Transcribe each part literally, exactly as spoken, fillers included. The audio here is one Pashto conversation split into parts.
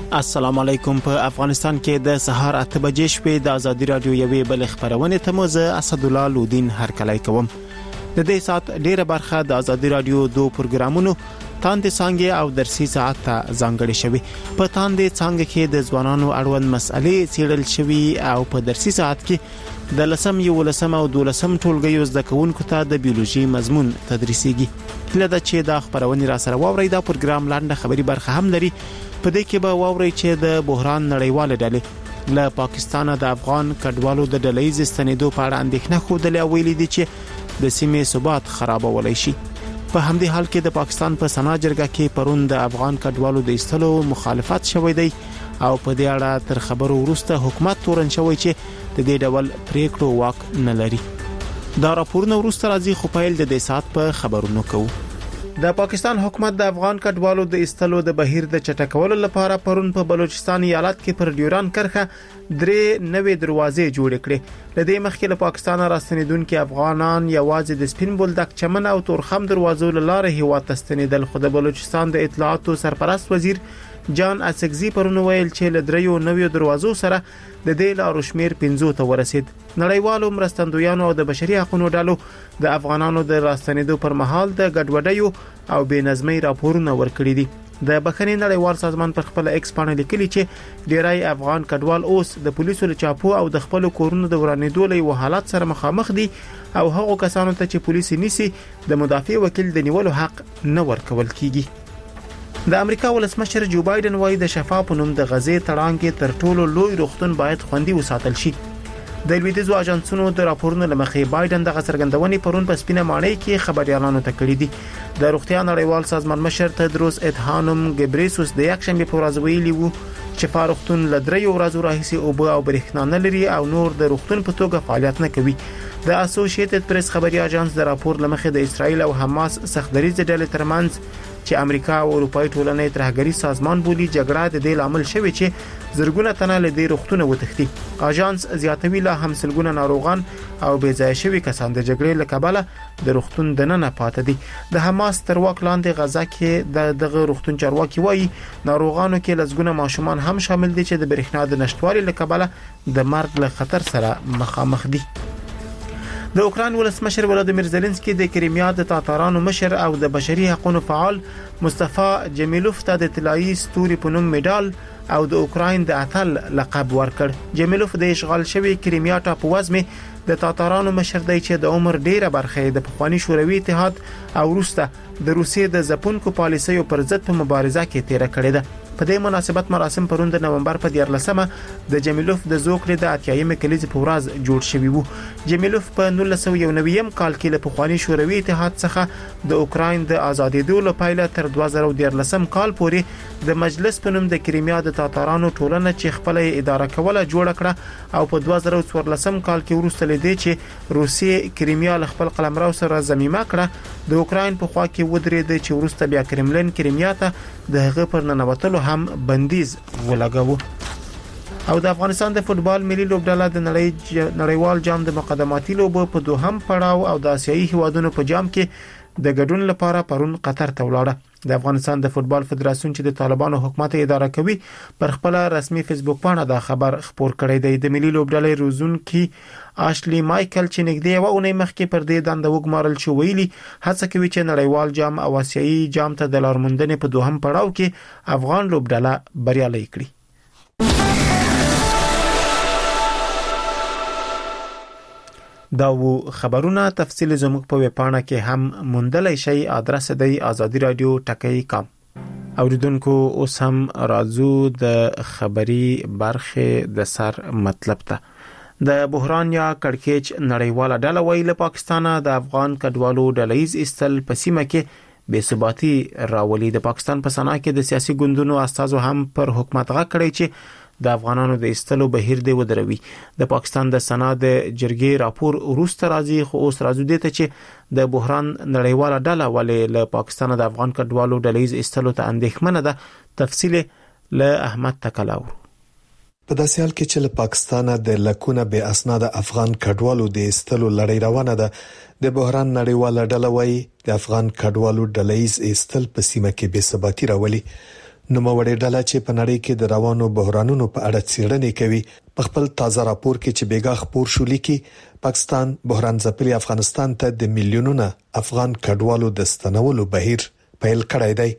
السلام علیکم. په افغانستان کې د سهار اته بجې شپې د ازادي رادیو یوې بل خبرونه ته مو زه اسد الله لودین هرکلی کوم. د دې سات ډیره برخه د ازادي رادیو دوه پروګرامونو تاندې څنګه او درسي ساعت ته ځانګړي شوی. په تاندې څنګه کې د ځوانانو اړوند مسلې څیړل شوی او په درسي ساعت کې د لسم یو لسم او دولسم ټولګیو زده کوونکو ته د بیولوژي مضمون تدریسيږي. کله د چې د خبرونه را سره واوري دا پروګرام لاندې خبري برخه هم لري. په دې کې به واوري چې د بحران نړیواله ډلې له پاکستان د افغان کډوالو د ډلې زستنیدو په اړه اندېښنه خوده ویلي دي چې د سیمې ثبات خرابولای شي. په همدې حال کې د پاکستان په سنا جرګه کې پرون د افغان کډوالو د ایستلو مخالفت شوی دی او په دې اړه تر خبرو وروسته حکومت تورن شوی چې د دې ډول پریکړو واک نه لري. دا راپورونه وروسته راځي خو په دې د سات په خبرونو کوو. د پاکستان حکومت د افغان کډوالو د ایستلو د بهیر د چټکولو لپاره پرون په بلوچستان ایالت کې پر ډیوران کرخه درې نوې دروازې جوړ کړې. لدې مخکې له پاکستان راستنیدونکو افغانان یوازې د سپین بولدک چمن او تورخم دروازو لاره هیوا تستنیدل. خو د بلوچستان د اطلاعاتو سرپرست وزیر جان اسکزی پرون ویل چې له دریو نوې دروازو سره د دې لارو شمیر پنځو ته ورسید. نړیوالو مرستندویانو او د بشري حقوقو ډلو د افغانانو د راستنیدو پر مهال د ګډوډۍ او بې نظمۍ راپورونه ورکړي دي. د بخښنې نړیوال سازمان پر خپل ایکس باندې لیکلي چې ډیری افغان کډوال اوس د پولیسو له چاپو او د خپل کورونو د ورانېدو له حالت سره مخامخ دي او هغه کسانو ته چې پولیس نیسي د مدافع وکیل د نیولو حق نه ورکول کیږي. د امریکا ولسمشر جو بایدن وايي د شفاف نوم د غزې تړانګې تر ټولو لوی روغتون باید خوندي وساتل شي. د لویدیځو اژانسونو د راپورونو لمخې بایدن د غسرګندونې پرون په سپینه ماڼۍ کې خبريالانو ته کړی دي. د روغتیا نړیوال سازمان مشر تدروس ادهانوم ګبریسوس د یک شنبه په ورځ ویلي وو چې فاروختون لدریو ورځو راهیسي او به او برېښنا نه لري او نور د روغتون په توګه فعالیت نه کوي. د اسوسییټډ پریس خبري اژانس د راپور لمخې د اسرایل او حماس سختدریځ ډلې ترمنځ چې امریکا او اروپای ټولنې ترهګری سازمان بولی جګړه د دې لامل شوی چې زرګونه تنه له دې روغتونه وتښتي. اژانس زیاتوي لا هم سلګونه ناروغان او بې ځای شوي کسان د جګړې له کبله د روغتون دننه پاتې دي. د حماس تر واک لاندې غزا کې د دغه روغتون چارواکي وایي ناروغانو کې لږونه ماشومان هم شامل دي چې د برېښنا د نشټوالي له کبله د مرګ له خطر سره مخامخ دي. د اوکران ولسمشر ولادیمیر زيلنسکي د کریمیا د تاتارانو مشر او د بشري حقوقو فعال مصطفی جمیلوف ته د طلایی ستوري په نوم میډال او د اوکراین د اتل لقب ورکړ. جمیلوف د اشغال شوی کریمیا ټاپو وزمه د تاتارانو مشر دی چې د عمر ډیره برخه د پخوانی شوروي اتحاد او وروسته د روسیې د ځپونکو پالیسیو پر ضد په مبارزه کې تیر کړی ده. په دې مناسبت مراسم پرون د نومبر په دیارلسمه د جمیلوف د زوکړې د اتیایم کلیز په ورځ جوړ شوی وو. جمیلوف په نولس سوه یو نوي کال کې له پخوانی شوروي اتحاد څخه د اوکراین د ازادېدو لپاره تر دوه زره دیارلسم کال پورې د مجلس په نوم د کریمیا د تاتارانو ټولنه چې خپل اداره کوله جوړ کړه او په دوه زره څوارلسم کال کې وروسته لیدې چې روسیې کریمیا له خپل قلمرو سره ضمیمه کړه. د اوکراین په خوا کې ودرېد چې وروسته بیا کرملین کریمیا ته د هغه پر ننوتلو هم بندیز ولګاوه. او د افغانستان د فوتبال ملي لوبډله د نړۍ نړیوال جام د مقدماتي لوبو په دوهم پړاو او د آسیایي هیوادونو په جام کې د ګډون لپاره پرون قطر ته ولاړه. د افغانستان د فوتبال فدراسیون چې د طالبانو حکومت اداره کوي پر خپل رسمي فیسبوک باندې دا خبر خبر کړی دی. د ملي لوبډلې روزونکي آشلی مایکل چې نږدې و اونۍ مخکې پر دې دنده وګمارل شو ویلي هڅه کوي چې نړیوال جام او آسیایي جام ته د لارموندنې په دوهم پړاو کې افغان لوبډله بریالي کړي. دا و خبرونه تفصیل زموږ په ویب پاڼه کې هم موندلای شئ. ادرس دی آزادی رادیو ټکی کام. اوریدونکو اوس هم راځو د خبري برخه د سر مطلب ته. د بحران یا کڑکېچ نړیواله ډله ویله پاکستان د افغان کډوالو ډلهیز استل په سیمه کې بې ثباتی راولي. د پاکستان په سنا کې د سیاسي ګوندونو استازو هم پر حکومت غا کړی چې د افغانانو د استلو بهیر دی ودروي. د پاکستان د سنا د جرګې راپور وروسته راځي خو اوس راځو دي ته چې د بحران نړیواله ډله ولې له پاکستان د افغان کډوالو ډلهیز استلو ته اندېښمنه ده. تفصیل له احمد تکلاور. په داسې حال کې چې له پاکستان د لکونه به اسناد افغان کډوالو د استلو لړۍ روانه ده، د بحران نړیواله ډله وايي د افغان کډوالو ډلهیز استل په سیمه کې بې ثباتی راولي. نوموړی ډله چې په نړۍ کې د روانو بحرانونو په اړه څېړنې کوي په خپل تازه راپور کې چې بیګا خبر شو لیکي پاکستان بحران ځپلي افغانستان ته د میلیونونو افغان کډوالو د ستنولو بهیر پیل کړی دی.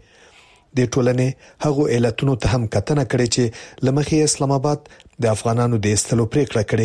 د ټولنې هغو علتونو ته هم کتنه کړې چې لمخې اسلام آباد د افغانانو د استلو پریکړه کړې.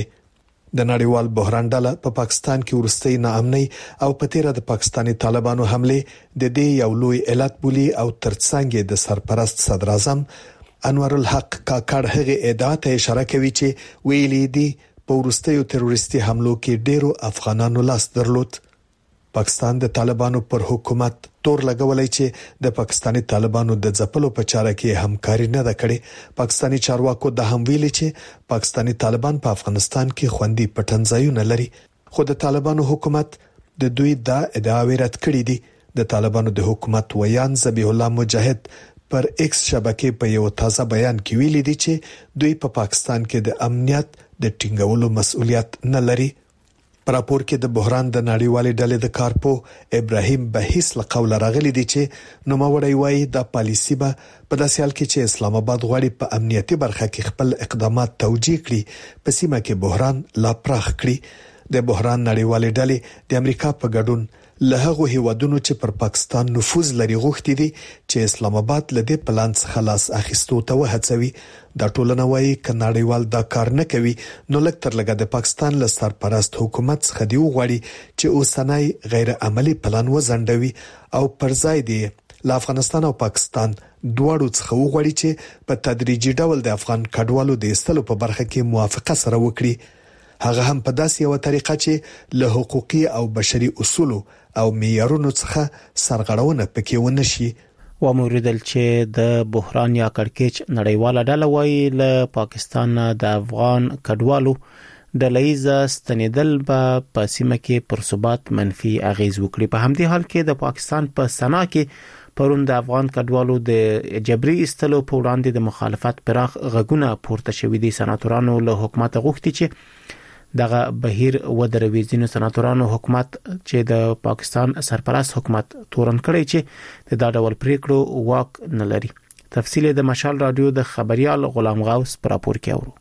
د نړیوال بحران ډله په پا پاکستان کې ورستۍ ناامنۍ او په تیره د پاکستاني طالبانو حمله د دې یو لوی علت بولی او ترڅنګ د سرپرست صدر اعظم انور الحق کاکړ هغه ادعا ته اشاره کوي چې ویلي دي په ورستیو تروریستي حملو کې ډیرو افغانانو لاس درلود. پاکستان د طالبانو پر حکومت تور لګولای چې د پاکستاني طالبانو د ځپلو په چاره کې همکاري نه ده کړې. پاکستاني چارواکو د هم ویلي چې پاکستاني طالبان په افغانستان کې خوندي پټنځایونه لري، خو د طالبانو حکومت د دوی دا ادعاوې رد کړې دي. د طالبانو د حکومت ویان ذبیح الله مجاهد پر ایکس شبکې په یو تازه بیان کې ویلي دي چې دوی په پا پاکستان کې د امنیت د ټینګولو مسؤلیت نه لري. په راپور کې د بحران د نړیوالې ډلې د کارپو ابراهیم بهیس له قوله راغلي دي چې نوموړی وایي دا پالیسی به په داسې حال کې چې اسلام آباد غواړي په امنیتي برخه کې خپل اقدامات توجیه کړي په سیمه کې بحران لا پراخ کړي. د بحران نړیوالې ډلې د امریکا په ګډون له هغو هیوادونو چې پر پاکستان نفوذ لري غوښتي دي چې اسلام آباد له دې پلان څخه لاس اخیستو ته وهڅوي. دا ټولنه وايي ک نړیوال دا کار نه کوي نو لکه تر لګه د پاکستان له سرپرست حکومت څخه دی وغواړي چې اوسنۍ غیر عملی پلان وزندوي او پر ځای دی له افغانستان او پاکستان دواړو څخه وغواړي چې په تدریجي ډول د افغان کډوالو د ایستلو په برخه کې موافقه سره وکړي. هغه هم په داسې یو طریقه چې له حقوقي او بشري اصولو او معیارونو څخه سرغړونه پکې ونه شي. و موریدل چې د بحران یا کړکېچ نړیواله ډله وایي له پاکستان د افغان کډوالو د لیزه ستنیدل به په سیمه کې پر ثبات منفي اغیز وکړي. په همدې حال کې د پاکستان په سنا کې پرون د افغان کډوالو د جبري استلو په وړاندې د مخالفت پراخ غږونه پورته شوې دي. سناتورانو له حکومت غوښتي چې دغه بهیر ودروي. ځینو سناتورانو حکومت چې د پاکستان سرپرست حکومت تورن کړی چې د دا ډول پریکړو واک نه لري. تفصیل د مشال رادیو د خبريال غلام غوث پر راپور کې اورو.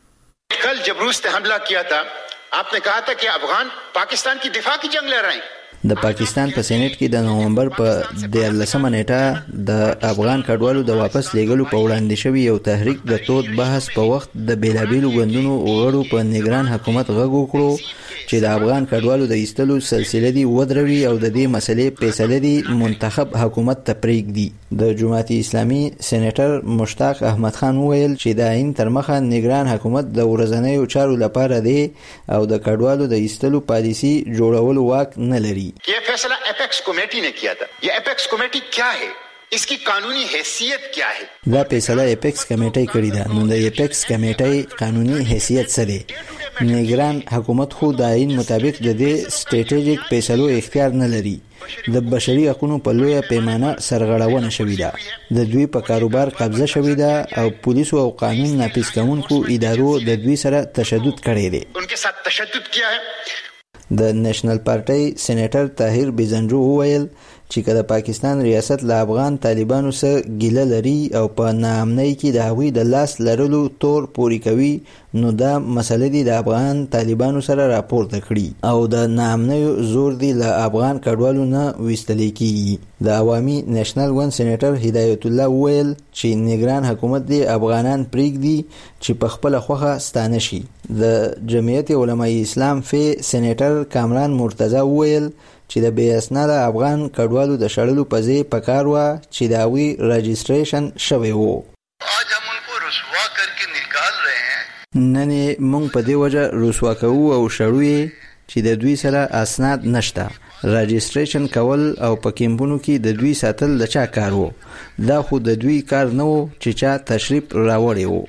कल जबरूस ने हमला किया था, आपने कहा था कि अफगान पाकिस्तान की दिफा की जंग लड़ रहे हैं. د پاکستان په سېنات کې د نومبر په دیارلسمه نیټه د افغان کډوالو د واپس لیږلو په وړاندې شوی یو تحریک د تود بحث په وخت د بیلابیلو ګوندونو غړو په نگران حکومت غږ وکړو چې د افغان کډوالو د ایستلو سلسله دی ودروي او د دې مسلې فیصله دی منتخب حکومت ته پرېږدي. د جماعت اسلامي سېنیټر مشتاق احمد خان وویل چې د عین تر مخه نگران حکومت د ورځنیو چارو لپاره دی او د کډوالو د ایستلو پالیسی جوړولو واک نه لري. ये फैसला एपेक्स कमेटी ने किया था. ये एपेक्स कमेटी क्या है, इसकी कानूनी हैसियत क्या है؟ دا فیصله اپیکس کمیټه کړې ده. نو د اپیکس کمیټې قانوني حیثیت څه دی؟ نگران حکومت خو د عین مطابق د دې سټریټیجیک فیصلو اختیار نه لري. د بشري حقوقو په لویه پیمانه سرغړونه شوې ده. د دوی په کاروبار قبضه شوې ده او پولیسو او قانون نافذ کوونکو ادارو د دوی سره تشدد کړی دی. उनके साथ तशद्दुद किया है. د نېشنل پارټي سېنیټر طاهر بیزنجو وویل چې کله پاکستان ریاست له افغان طالبانو سره ګیله لري او په ناامنۍ کې د هغوی د لاس لرلو تور پوري کوي نو دا مسله دی د افغان طالبانو سره راپورته کړي او د ناامنۍ زور دی له افغان کډوالو نه وستل کیږي. د عوامي نېشنل ون سېنیټر هدایت الله وویل چې نگران حکومت دی افغانان پریږدي چې په خپل خوخه ستانه شي. د جمعیت علماء اسلام فی سېنیټر کامران مرتضی وویل چې د بې اسناده افغان کډوالو د شړلو په ځای پکار و چې دا وی رجسټریشن شوی وو. आज हम उनको रुसवा करके निकाल रहे हैं. نن موږ په دې وجه رسوا کوو او شړو چې د دوی سره اسناد نشته. رجسټریشن کول او په کیمپونو کې د دوی ساتل د چا کار وو؟ دا خو د دوی کار نه وو چې چا تشریف راوړی وو.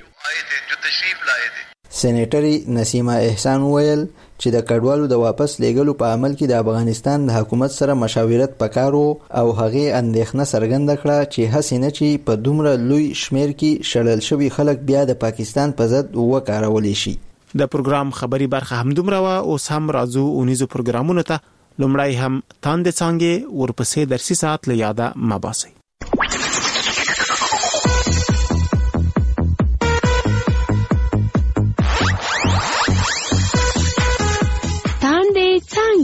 سېنیټر نسیمه احسان وویل چې د کډوالو د واپس لیږلو په عمل کې د افغانستان د حکومت سره مشاورت پکارو او هغه اندېښنه څرګنده کړه چې هڅې نه چې په دومره لوی شمیر کې شړل شوی خلک بیا د پاکستان په ضد وکارول شي. د پروګرام خبري برخه هم دومره وا اوس هم راځو اونیزو پروګرامونو ته. لومړی هم تاند څنګه ورپسې درسي ساعت له یاده مباسي.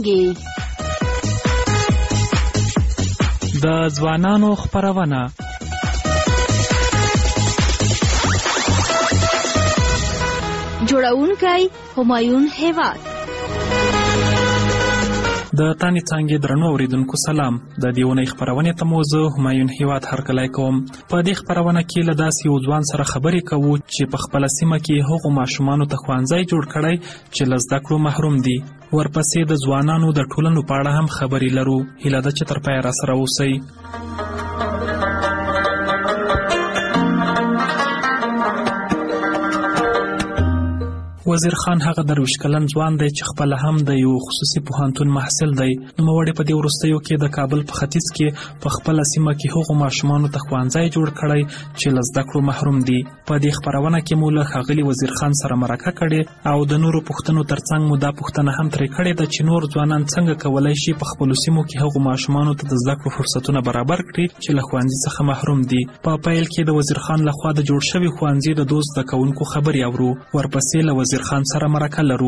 څانګې. د ځوانانو خپرونه. جوړونکی همایون هیواد. د تانې څانګې درنو اوریدونکو سلام. د دې اونۍ خپرونې ته مو زه همایون هیواد هرکلی کوم. په دې خپرونه کې له داسې یو ځوان سره خبرې کوو چې په خپله سیمه کې هغو ماشومانو ته ښوونځی جوړ کړی چې له زده کړو محروم دي. ورپسې د ځوانانو د ټولنو په اړه هم خبرې لرو. هیله ده چې تر پایه راسره اوسئ. وزیر خان هغه درویش کلن ځوان دی چې خپله هم د یو خصوصي پوهنتون محصل دی. نوموړی په دې وروستیو کې د کابل په ختیځ کې په خپله سیمه کې هغو ماشومانو ته ښوونځی جوړ کړی چې له زده کړو محروم دي. په دې خپرونه کې مو له ښاغلي وزیر خان سره مرکه کړې او د نورو پوښتنو ترڅنګ مو دا پوښتنه هم ترې کړې ده چې نور ځوانان څنګه کولی شي په خپلو سیمو کې هغو ماشومانو ته د زده کړو فرصتونه برابر کړي چې له ښوونځي څخه محروم دي. په پیل کې د وزیر خان لخوا د جوړ شوي ښوونځي د دوست زده کوونکو خبرې اورو. ورپسې له وزیر خان سره مرکه لرو.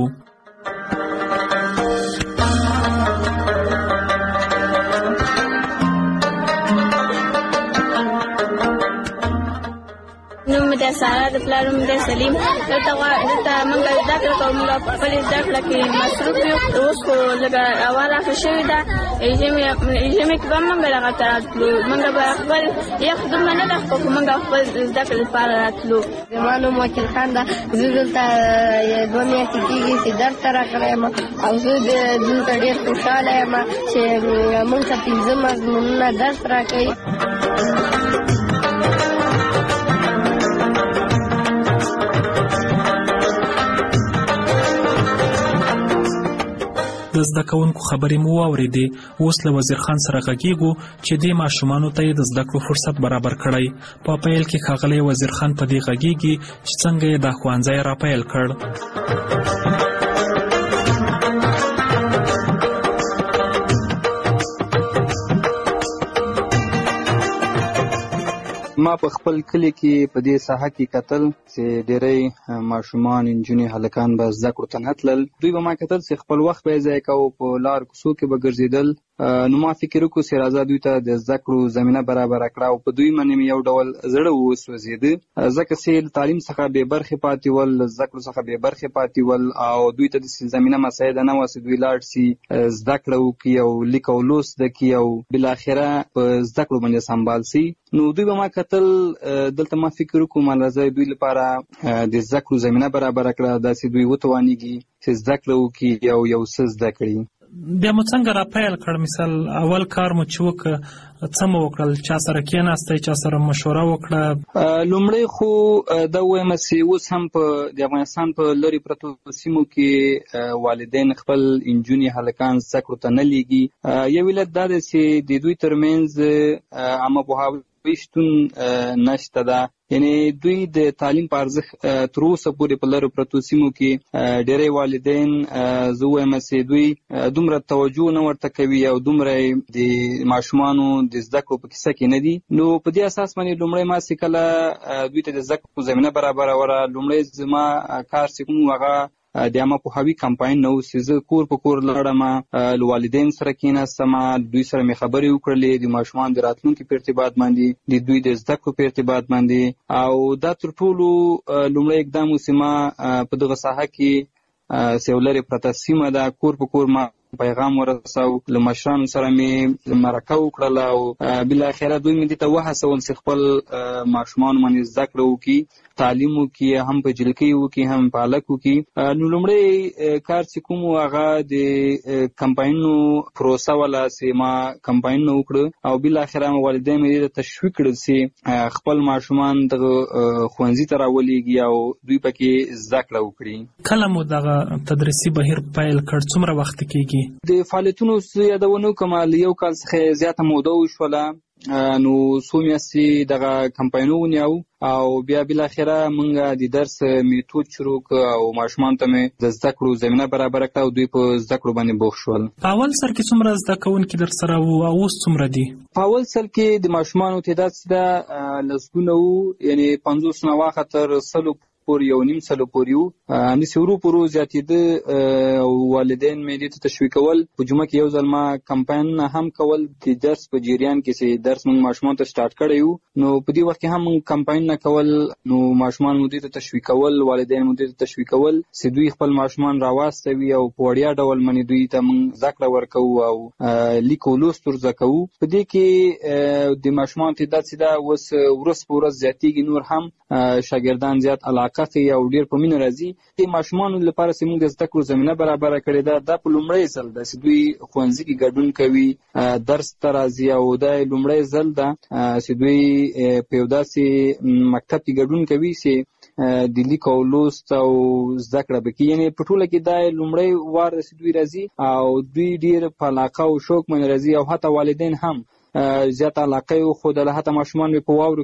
نوم د سارا د پلار نوم د سلیم. دلته دلته موږ زده کړه کوو. موږ په خپلې زده کړه کې مصروف یو. اوس خو لږه اوله ښه شوې ده. ژمي ژمي کې به موږ دغه ته راتلو. موږ به خپل یخ دومره نه ده خو موږ خپل زده کړې لپاره راتلو. زما نوم وکیل خان ده. زه دلته دوه میاشتې کېږي چې درس ته راغلی یم او زه دلته ډېر خوشحاله یم چې موږ ته پنځه مضمونونه درس راکوي. د زده کوونکو خبرې مو واورېدې. اوس له وزیر خان سره غږیږو چې دې ماشومانو ته یې د زده کړو فرصت برابر کړی. په پیل کې ښاغلی وزیر خان په دې غږیږي چې څنګه یې دا ښوونځی راپیل کړ. ما په خپل کلی کې په دې ساحه کې کتل چې ډېری ماشومان نجونې هلکان به زده کړو ته نه تلل. دوی به ما کتل چې خپل وخت به یې ضایع کوو، په لار کوڅو کې به ګرځېدل. نو ما فکر وکړو چې راځه دوی ته د زده کړو زمینه برابره کړه او په دوی باندې مې یو ډول زړه وسوځېده ځکه چې له تعلیم څخه بې برخې پاتې ول، له زده کړو څخه بې برخې پاتې ول او دوی ته داسې زمینه مساعده نه وه چې دوی لاړ شي زده کړه وکړي او لیک او لوست زده کړي او بالاخره په زده کړو باندې سمبال شي. نو دوی به ما کتل دلته ما فکر وکړو ما راځه دوی لپاره د زده کړو زمینه برابره کړه داسې دوی وتوانېږي چې زده کړه وکړي او یو څه زده کړي. بیا مو څنګه راپیل کړ؟ مثال اول کار مو چې وکړ څه مو وکړل؟ چا سره کېناستئ؟ چا سره مشوره وکړه؟ لومړی خو دا ووایم چې اوس هم په د افغانستان په لرې پرتو سیمو کې والدین خپل نجونې هلکان زده کړو ته نه لیږي. یو علت دا دی چې د دوی ترمنځ عامه پوهاوی شتون نشته ده. یعنی دوی د تعلیم په ارزښت تر اوسه پورې په لرو پرتو سیمو کې ډېری والدین زه وایم چې دوی دومره توجه نه ورته کوي او دومره د ماشومانو د زده کړو په کیسه کې نه دي. نو په دې اساس باندې لومړی ما چې کله دوی ته د زده کړو زمینه برابروله، لومړی زما کار چې کوم هغه د عامه پوهاوي کمپاین نه و چې زه کور په کور لاړم، له والدین سره کېناستم، دوی سره مې خبرې وکړلې د ماشومانو د راتلونکي په ارتباط باندې، د دوی د زده کړو په ارتباط باندې. او دا تر ټولو لومړی اقدام و چې ما په دغه ساحه کې چې یو لرې پرته سیمه ده کور په کور ما پیغام ورساو، له مشرانو سره مې مرکه وکړله او بالاخره دوی مې دې ته وهڅول چې خپل ماشومانو باندې زده کړه وکړي، تعلیم وکړي، هم په جلکۍ وکړي هم په هلک وکړي. نو لومړی کار چې کوم هغه د کمپاینونو پروسه وله چې ما کمپاینونه وکړه او بالاخره والدین مې دې ته تشویق کړل چې خپل ماشومان دغه ښوونځي ته راولېږي او دوی پکې زده کړه وکړي. کله مو دغه تدریسي بهیر پیل کړ؟ څومره وخت کېږي؟ د فعالیتونو یادونه وکړم له یو کال څخه زیاته موده وشوله. نو څو میاشتې دغه کمپاینونه ونیو او بیا بالاخره موږ د درس میتود شروع کړ او ماشومانو ته مې د زده کړو زمینه برابره کړه او دوی په زده کړو باندې بوخت شول. په اول سر کې څومره زده کوونکي در سره وو او اوس څومره دي؟ په اول سر کې د ماشومانو تعداد چې ده لسګونه وو، یعنې پنځوس نه واخه تر سلو پورې یو نیم سلو پورې وو. همداسې ورو په ورو زیاتېده او والدین مې دې ته تشویق کول. په جمعه کې یو ځل ما کمپاین هم کول د درس په جریان کې چې درس موږ ماشومان ته سٹارټ کړی وو. نو په دې وخت کې هم موږ کمپاین نه کول. نو ماشومان مو دې ته تشویق کول، والدین مو دې ته تشویق کول چې دوی خپل ماشومان راواستوي او په وړیا ډول باندې دوی ته موږ زده کړه ورکوو او لیک او لوست ور زده کوو. په دې کې د ماشومان تعداد چې دا اوس ورځ په ورځ زیاتېږي، نور هم شاګردان زیات علاقه کوي او ډېر په مینه راځي. د ماشومانو لپاره چې موږ د زده کړو زمینه برابره کړې ده، دا په لومړی ځل ده چې دوی ښوونځي کې ګډون کوي، درس ته راځي او دا لومړی ځل ده چې دوی په یو داسې مکتب کې ګډون کوي چې د لیک او لوست او زده کړه به کوي. یعنې په ټوله کې دا لومړی وار ده چې دوی راځي او دوی ډېر په علاقه او شوق باندې راځي او حتی والدین هم زیات علاقه یې وښودله. حتی ماشومان مې په واورو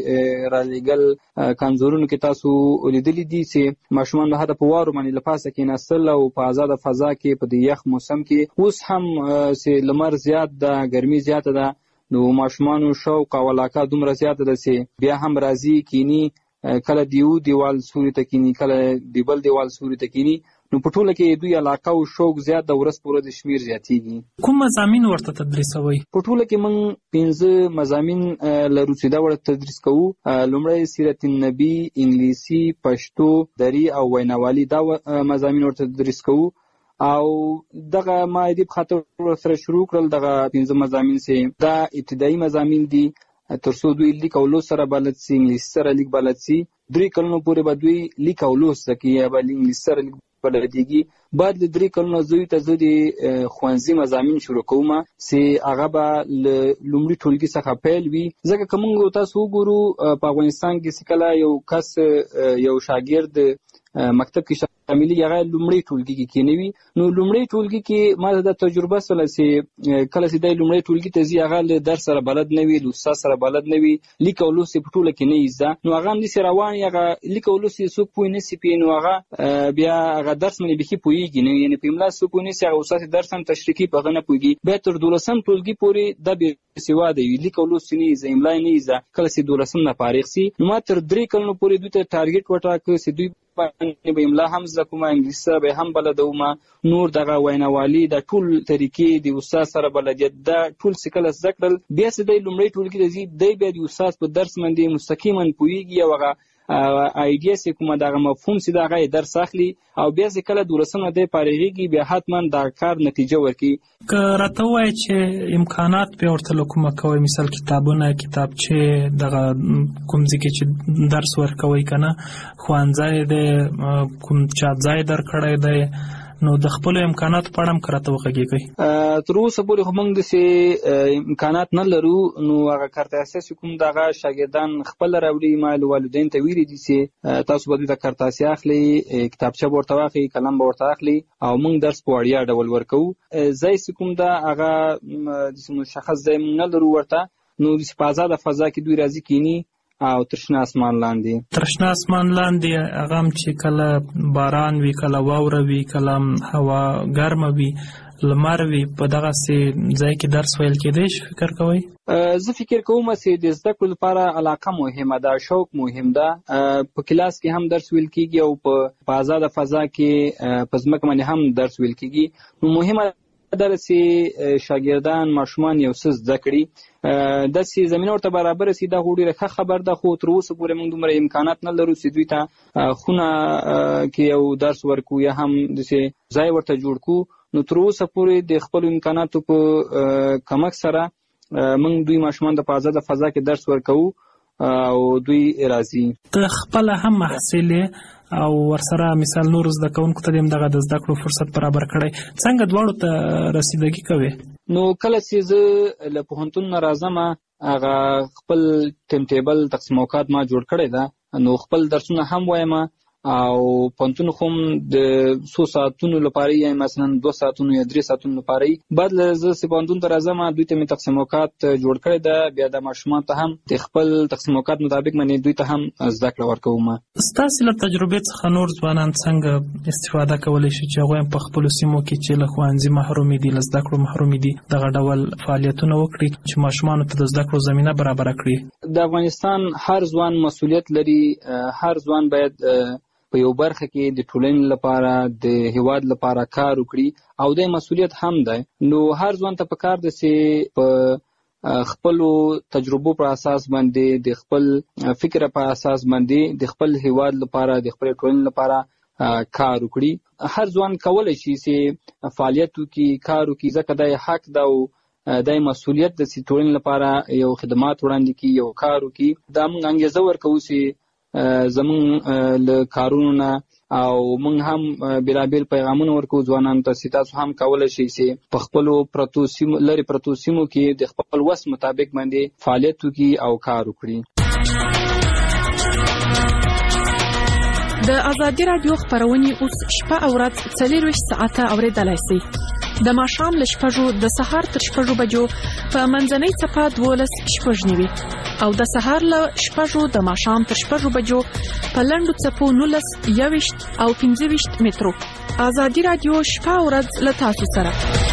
کې رالیږل. کانزورونو کې تاسو لیدلي دي چې ماشومان به حتی په واورو باندې له پاسه کېناستل او په آزاده فضا کې په دې یخ موسم کې. اوس هم چې لمر زیات ده، ګرمي زیاته ده، نو ماشومانو شوق او علاقه دومره زیاته ده چې بیا هم راځي کینی، کله د یو دیوال سوري ته کینی، کله د بل دیوال سوري ته کینی. نو په ټوله کې دوی علاقه او شوق زیات د ورځ په ورځ شمیر زیاتېږي. کوم مضامین ورته تدریسوي؟ په ټوله کې موږ پنځه مضامین لرو چې دا ورته تدریس کوو. لومړی سیرت النبي، انګلیسي، پښتو، دري او ویناوالي، دا مضامین ورته تدریس کوو. او دغه ما دې په خاطر سره شروع کړل دغه پنځه مضامین چې دا ابتدایي مضامین دي، تر څو دوی لیک او لوست سره بلد سي، انګلیسي سره لیک بلد سي. درې کلونو پورې به دوی لیک او لوست زده کوي یا به انګلیسي سره لیک بلدېږي. بعد له درې کلونو زوی ته زه د ښوونځي مضامین شروع کوم چې هغه به له لومړي ټولګي څخه پیل وي. ځکه که موږ تاسو وګورو په افغانستان کې چې کله یو کس یو شاګرد مکتب کې شاملي هغه لومړی ټولګي کې کېنوي، نو لومړی ټولګي کې ما دا تجربه سره چې کله چې د لومړی ټولګي ته ځي هغه له درس سره بلد نه وي، له استاد سره بلد نه وي، لیک او لوست په ټوله کې نه زده. نو هغه همداسې روان هغه لیک او لوست څوک پوه نه سي پې، نو هغه بیا هغه درس باندې بیخي پوهېږي نه، یعنې په املا څوک پوه نه سي، هغه استاد درس هم تشریح کوي په هغه نه پوهېږي. بیا تر دولسم ټولګي پورې دا بېسواده وي، لیک او لوست نه یې زده، املا یې نه زده. کله چې دولسم نه فارغ سي، نو ما تر درې کلونو پورې دوی ته ټارګېټ وټاکه چې دوی باندې به املا هم زده کوم، انګلیسي سره به هم بلدوم، نور دغه ویناوالي د ټول طریقې د استاد سره بلدیت دا ټول چې کله زده کړل، بیا چې دی لومړی ټولګي ته ځي دی بیا د استاد په درس باندې مستقیما پوهېږي او هغه آیډیا چې کومه دغه مفهوم چې د هغه یې درس اخلي او بیا چې کله دولسم نه دی فارغېږي بیا حتما د کار نتیجه ورکوي. که راته ووایې چې امکانات بیا ورته له کومه کوئ، مثال کتابونه، کتابچې، دغه کوم ځای کې چې درس ورکوئ که نه، ښوونځی دی، کوم چا ځای درکړی دی، نو د خپلو امکاناتو په اړه هم که راته وغږېږئ. تر اوسه پورې خو موږ داسې امکانات نه لرو، نو هغه کارت اساسي کوم دغه شاګردان خپله راوړي. ما له والدینو ته ویلي دي چې تاسو به دوی ته کارت اساسي اخلئ، کتابچه به ورته واخلئ، قلم به ورته اخلئ او موږ درس په وړیا ډول ورکوو. ځای چې کوم ده هغه داسې مشخص ځای موږ نه لرو ورته، نو داسې په ازاده فضا کې دوی راځي کیني او ترشنه اسمان لاندې ترشنه اسمان لاندې هغه هم چې کله باران وي، کله واوره وي، کله هوا ګرمه وي، لمر وي، په دغسې ځای کې درس ویل کېدی شي فکر کوئ؟ زه فکر کوم چې د زده کړو لپاره علاقه مهمه ده، شوق مهم ده. په کلاس کې هم درس ویل کېږي او په آزاده فضا کې په ځمکه باندې هم درس ویل کېږي. نو مهمه ده چې شاګردان ماشومان یو څه زده کړي، داسې زمینه ورته برابره سي. دا خو ډېره ښه خبر ده، خو تر اوسه پورې موږ دومره امکانات نه لرو چې دوی ته خونه کې یو درس ورکو یا هم داسې ځای ورته جوړ کړو. نو تر اوسه پورې د خپلو امکاناتو په کمک سره موږ دوی ماشومان د په آزاده فضا کې درس ورکوو او دوی راځي. ته خپله هم محصل او ورسره مثال نور زده کوونکو ته هم دغه د زده کړو فرصت برابر کړی، څنګه دواړو ته رسیدګي کوې؟ نو کله چې زه له پوهنتون نه راځم، هغه خپل ټیم ټیبل تقسیم اوقات ما جوړ کړی ده، نو خپل درسونه هم وایم او پونتون خو د څو ساعتونو لپاره یا مثلا دوه ساعتونو یا درې ساعتونو لپاره بعد له ز پونتون تر ازمه دوی ته می تقسیم اوقات جوړ کړی دا بیا د ماشومان ته هم د خپل تقسیم اوقات مطابق منی دوی ته هم زده کړه ورکوم. ستاسو له تجربې څخه نور ځوانان څنګه استفاده کولی شي چې هغه په خپل سیمو کې چې له ښوونځي محروم دي له زده کړو محروم دي دغه ډول فعالیتونه وکړي چې ماشومان ته د زده کړو زمينه برابر کړي؟ د افغانستان هر ځوان مسؤلیت لري، هر ځوان باید په یو برخه کې د ټولنې لپاره د هیواد لپاره کار وکړي او د مسؤلیت هم ده. نو هر ځوان ته پکار ده چې په خپل تجربو پر اساس باندې د خپل فکر په اساس باندې د خپل هیواد لپاره د خپل ټولنې لپاره کار وکړي. هر ځوان کولای شي چې فعالیت وکړي، کار وکړي، ځکه د حق ده او د مسؤلیت د ټولنې لپاره یو خدمات وړاندې کړي، یو کار وکړي. دا موږ انګیزه ورکوو چې زمون له کارونو نه او موږ هم بلابل پیغامونه ورکو ځوانانو ته چې تاسو هم کولای شئ چې په خپل پروتو سیمو لري پروتو سیمو کې د خپل وس مطابق باندې فعالیت وکړي او کار وکړي. د ازادي رادیو خبرونه اوس شپه او ورځ څلور ساعته اوریدلای شئ. د ماښام له شپږو د سهار تر شپږو بجو په منځنۍ څپه دولس شپږ نیوي او د سهار له شپږو د ماښام تر شپږو بجو په لنډو څپو نولس یوویشت او پنځه ویشت مترو. ازادي رادیو شپه او ورځ له تاسو سره.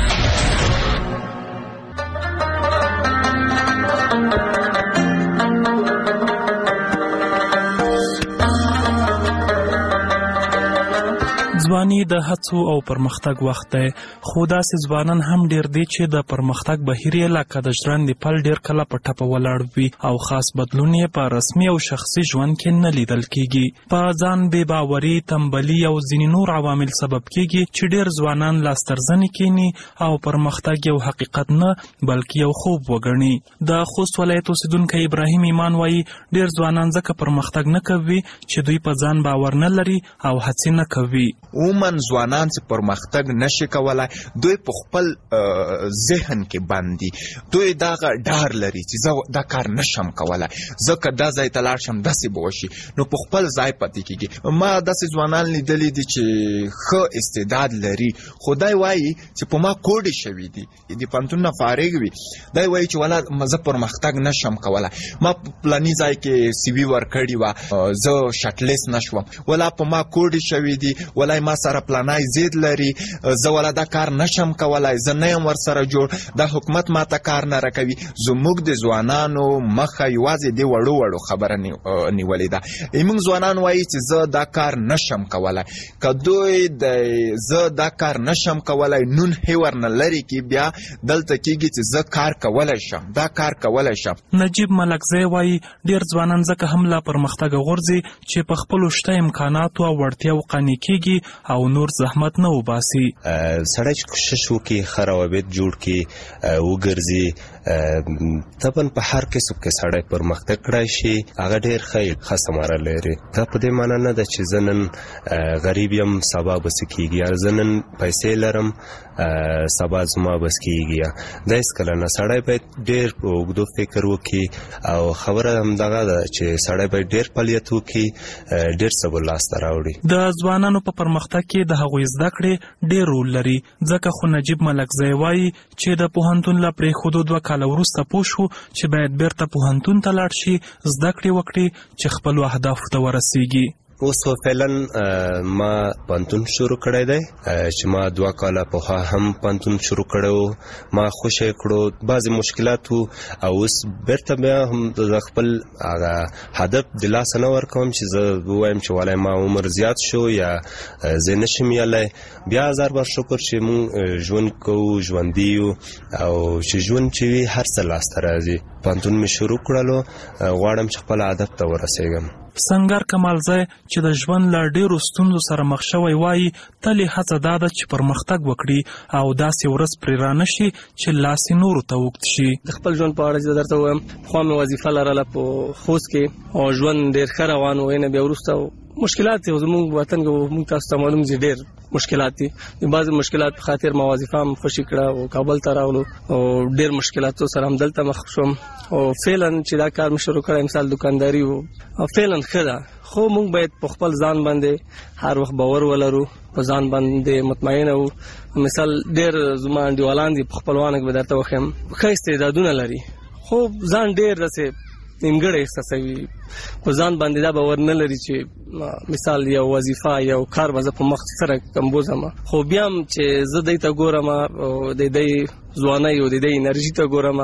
ځواني د هڅو او پرمختګ وخت دی، خو داسې ځوانان هم ډیر دي چې د پرمختګ بهیر یې لکه د ژرندې پل ډیر کله په ټپه ولاړ وي او خاص بدلون یې په رسمي او شخصي ژوند کې نه لیدل کیږي. په ځان بې باوري، تنبلي او ځینې نور عوامل سبب کیږي چې ډیر ځوانان لاسترزنې کینی او پرمختګ یو حقیقت نه بلکې یو خوب وګڼي. د خوست ولایت اوسیدونکی ابراهیم ایمان وایي ډیر ځوانان ځکه پرمختګ نه کوي چې دوی په ځان باور نه لري او هڅې نه کوي. عموماً ځوانان چې پرمختګ نشي کولای دوی په خپل ذهن کې باندې دوی دا ډار لري چې زه دا کار نشم کولای، ځکه دا ځای ته لاړ شم داسې به وشي، نو په خپل ځای پاتې کېږي. ما داسې ځوانان لیدلي دي چې ښه استعداد لري خو دی وایي چې په ما کوډې شوي دي، د پوهنتون نه فارغ وي، دی وایي چې ولا زه پرمختګ نشم کولای، ما پلاني ځای کې سی وي ورکړې وه زه شټلیست نشوم، ولا په ما کوډې شوي دي، ولا ما سره پلانای زید لري، زه ولا دا کار نشم کولای، زه نه یم ورسره جوړ، دا حکومت ماته کار نه راکوي. زموږ د ځوانانو مخه یوازې د وړو وړو خبره نیولې ده. موږ ځوانان وایي چې زه دا کار نشم کولای، که دوی د زه دا کار نشم کولای نون هیور نه لري کې بیا دلته کېږي چې زه کار کولی شم، دا کار کولی شم. نجیب ملکزی وایي ډېر ځوانان ځکه هم لا پرمختګ غورځي چې په خپلو شته امکاناتو او وړتیاو قانع کېږي او نور زحمت نه وباسي. سړی چې کوشش وکړي ښه روابط جوړ کړي وګرځي، طبعا په هر کسب کې سړی پرمختګ کړی شي، هغه ډېر ښه ښه ثمره لري. دا په دې معنا نه ده چې زه نن غریب یم سبا به څه کېږي، یا زه نن پیسې لرم سبا زما بس کېږي. دا هېڅکله نه، سړی باید ډېر په اوږدو فکر وکړي او خبره همدغه ده چې سړی باید ډېر فعالیت وکړي، ډېر څه به لاسته راوړي. د ځوانانو په پرمختګ کې د هغوی زده کړې ډېر رول لري، ځکه خو نجیب ملکزی وایي چې د پوهنتون له پرېښودو دوه کاله وروسته پوه شو چې باید بیرته پوهنتون ته لاړ شي، زده کړې وکړي چې خپلو اهدافو ته ورسیږي. اوس فعلا ما پوهنتون شروع کړی دی چې ما دوه کاله پخوا هم پوهنتون شروع کړی، ما خوشی کړو، بعضې مشکلات وو او اوس بیرته بیا هم د خپل هغه هدف د لاسه نه ورکوم چې زه ووایم چې والای ما عمر زیات شو یا زه نشم یلی. بیا هزار بار شکر چې مونږ ژوند کوو، ژوندي یو او چې ژوند چې وي هر څه لاسته راځي. پوهنتون مې شروع کړلو، غواړم چې خپل هدف ته ورسېږم. سنگر کمالزی چې د ژوند له ډېرو ستونزو سره مخ شوی وایي تل یې هڅه دا ده چې پرمختګ وکړي او داسې ورځ پرې رانشي چې لاس یې نورو ته اوږد شي. د خپل ژوند په اړه چې درته ووایم، پخوا مې وظیفه لرله په خوست کې او ژوند ډېر ښه روان و، نه بیا وروسته مشکلات دي زموږ وطن کې موږ تاسو ته معلوم دي ډېر مشکلات دي. بعض مشکلات په خاطر ما وظیفه هم خوشي کړه او کابل ته راغلو او ډېر مشکلاتو سره هم دلته مخ شوم او فعلا چې دا کار مې شروع کړی مثال دکانداري او فعلا ښه ده، خو موږ باید په خپل ځان باندې هر وخت باور ولرو، په ځان باندې مطمئن او مثال ډېر زما انډیوالان دي په خپلوانو کې به درته وښیم ښه استعدادونه لري، خو ځان ډېر داسې نیمګړی احساسوي، په ځان باندې دا باور نه لري چې مثال یو وظیفه یو کار به زه په مخ سره کمبوزم، خو بیا هم چې زه دی ته ګورم او د دی ځوانۍ او د دی انرژي ته ګورم،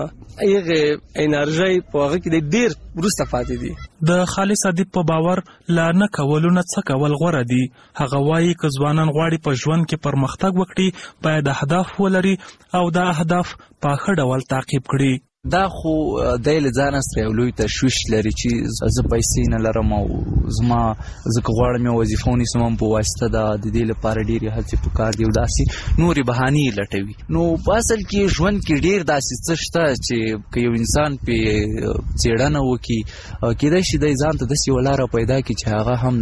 هغه انرژي په هغه کې ډېر وروسته پاتې دي. د خالص ادیب په باور لا نه کولو نه څه کول غوره دي. هغه وایي که ځوانان غواړي په ژوند کې پرمختګ وکړي باید اهداف ولري او دا اهداف په ښه ډول تعقیب کړي. دا خو دی له ځانه سره یو لوی تشویش لري چې زه پیسې نه لرم او زما زه که غواړم یو وظیفه ونیسم هم په واسطه ده، د دې لپاره ډېرې هڅې پکار دي او داسې نورې بهانې لټوي. نو په اصل کې ژوند کې ډېر داسې څه شته چې که یو انسان پې څېړنه وکړي کېدای شي دی ځان ته داسې یوه لاره پیدا کړي چې هغه هم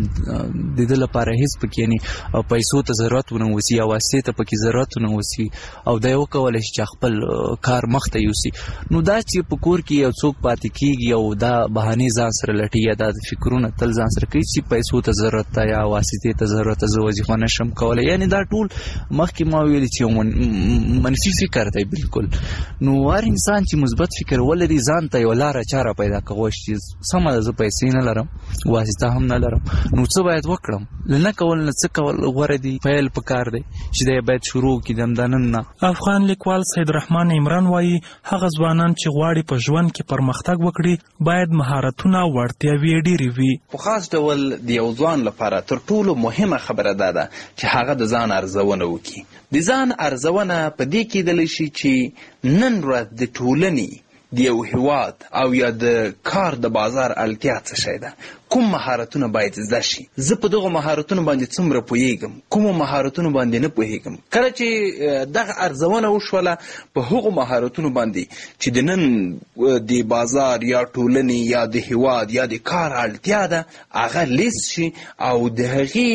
د ده لپاره هېڅ پکې یعنې پیسو ته ضرورت ونه اوسي یا واسطې ته پکې ضرورت ونه اوسي او دی وکولی شي چې خپل کار مخته یوسي. نو دا چې په کور کې یو څوک پاتې کېږي او دا بهانې ځان سره لټي یا دا فکرونه تل ځان سره کوي چې پیسو ته ضرورت ده یا واسطې ته ضرورت ده، زه وظیفه نشم کولی، یعنې دا ټول مخکې ما ویلي چې یو منفي فکر دی بالکل. نو هر انسان چې مثبت فکر ولري ځان ته یوه لاره چاره پیدا کولی چې سمه ده زه پیسې نه لرم واسطه هم نه لرم نو څه باید وکړم، له نه کول نه څه کول غوره دي، پیل پکار دی چې دی باید شروع کړي د همدا نه. افغان لیکوال سید رحمان عمران وایي هغه ځوانان چې غواړي په ژوند کې پرمختګ وکړي باید مهارتونه وړتیاوې ډېرې وي. په خاص ډول د یو ځوان لپاره تر ټولو مهمه خبره دا ده چې هغه د ځان ارزونه وکړي. د ځان ارزونه په دې کېدلی شي چې نن ورځ د ټولنې د یو هیواد او یا د کار د بازار اړتیا څه شی ده، کوم مهارتونه باید زده شي، زه په دغو مهارتونو باندې څومره پوهیږم، کومو مهارتونو باندې نه پوهیږم. کله چې دغه ارزونه وشوله په هغو مهارتونو باندې چې د نن د بازار یا ټولنې یا د هیواد یا د کار اړتیا ده هغه لیست شي او د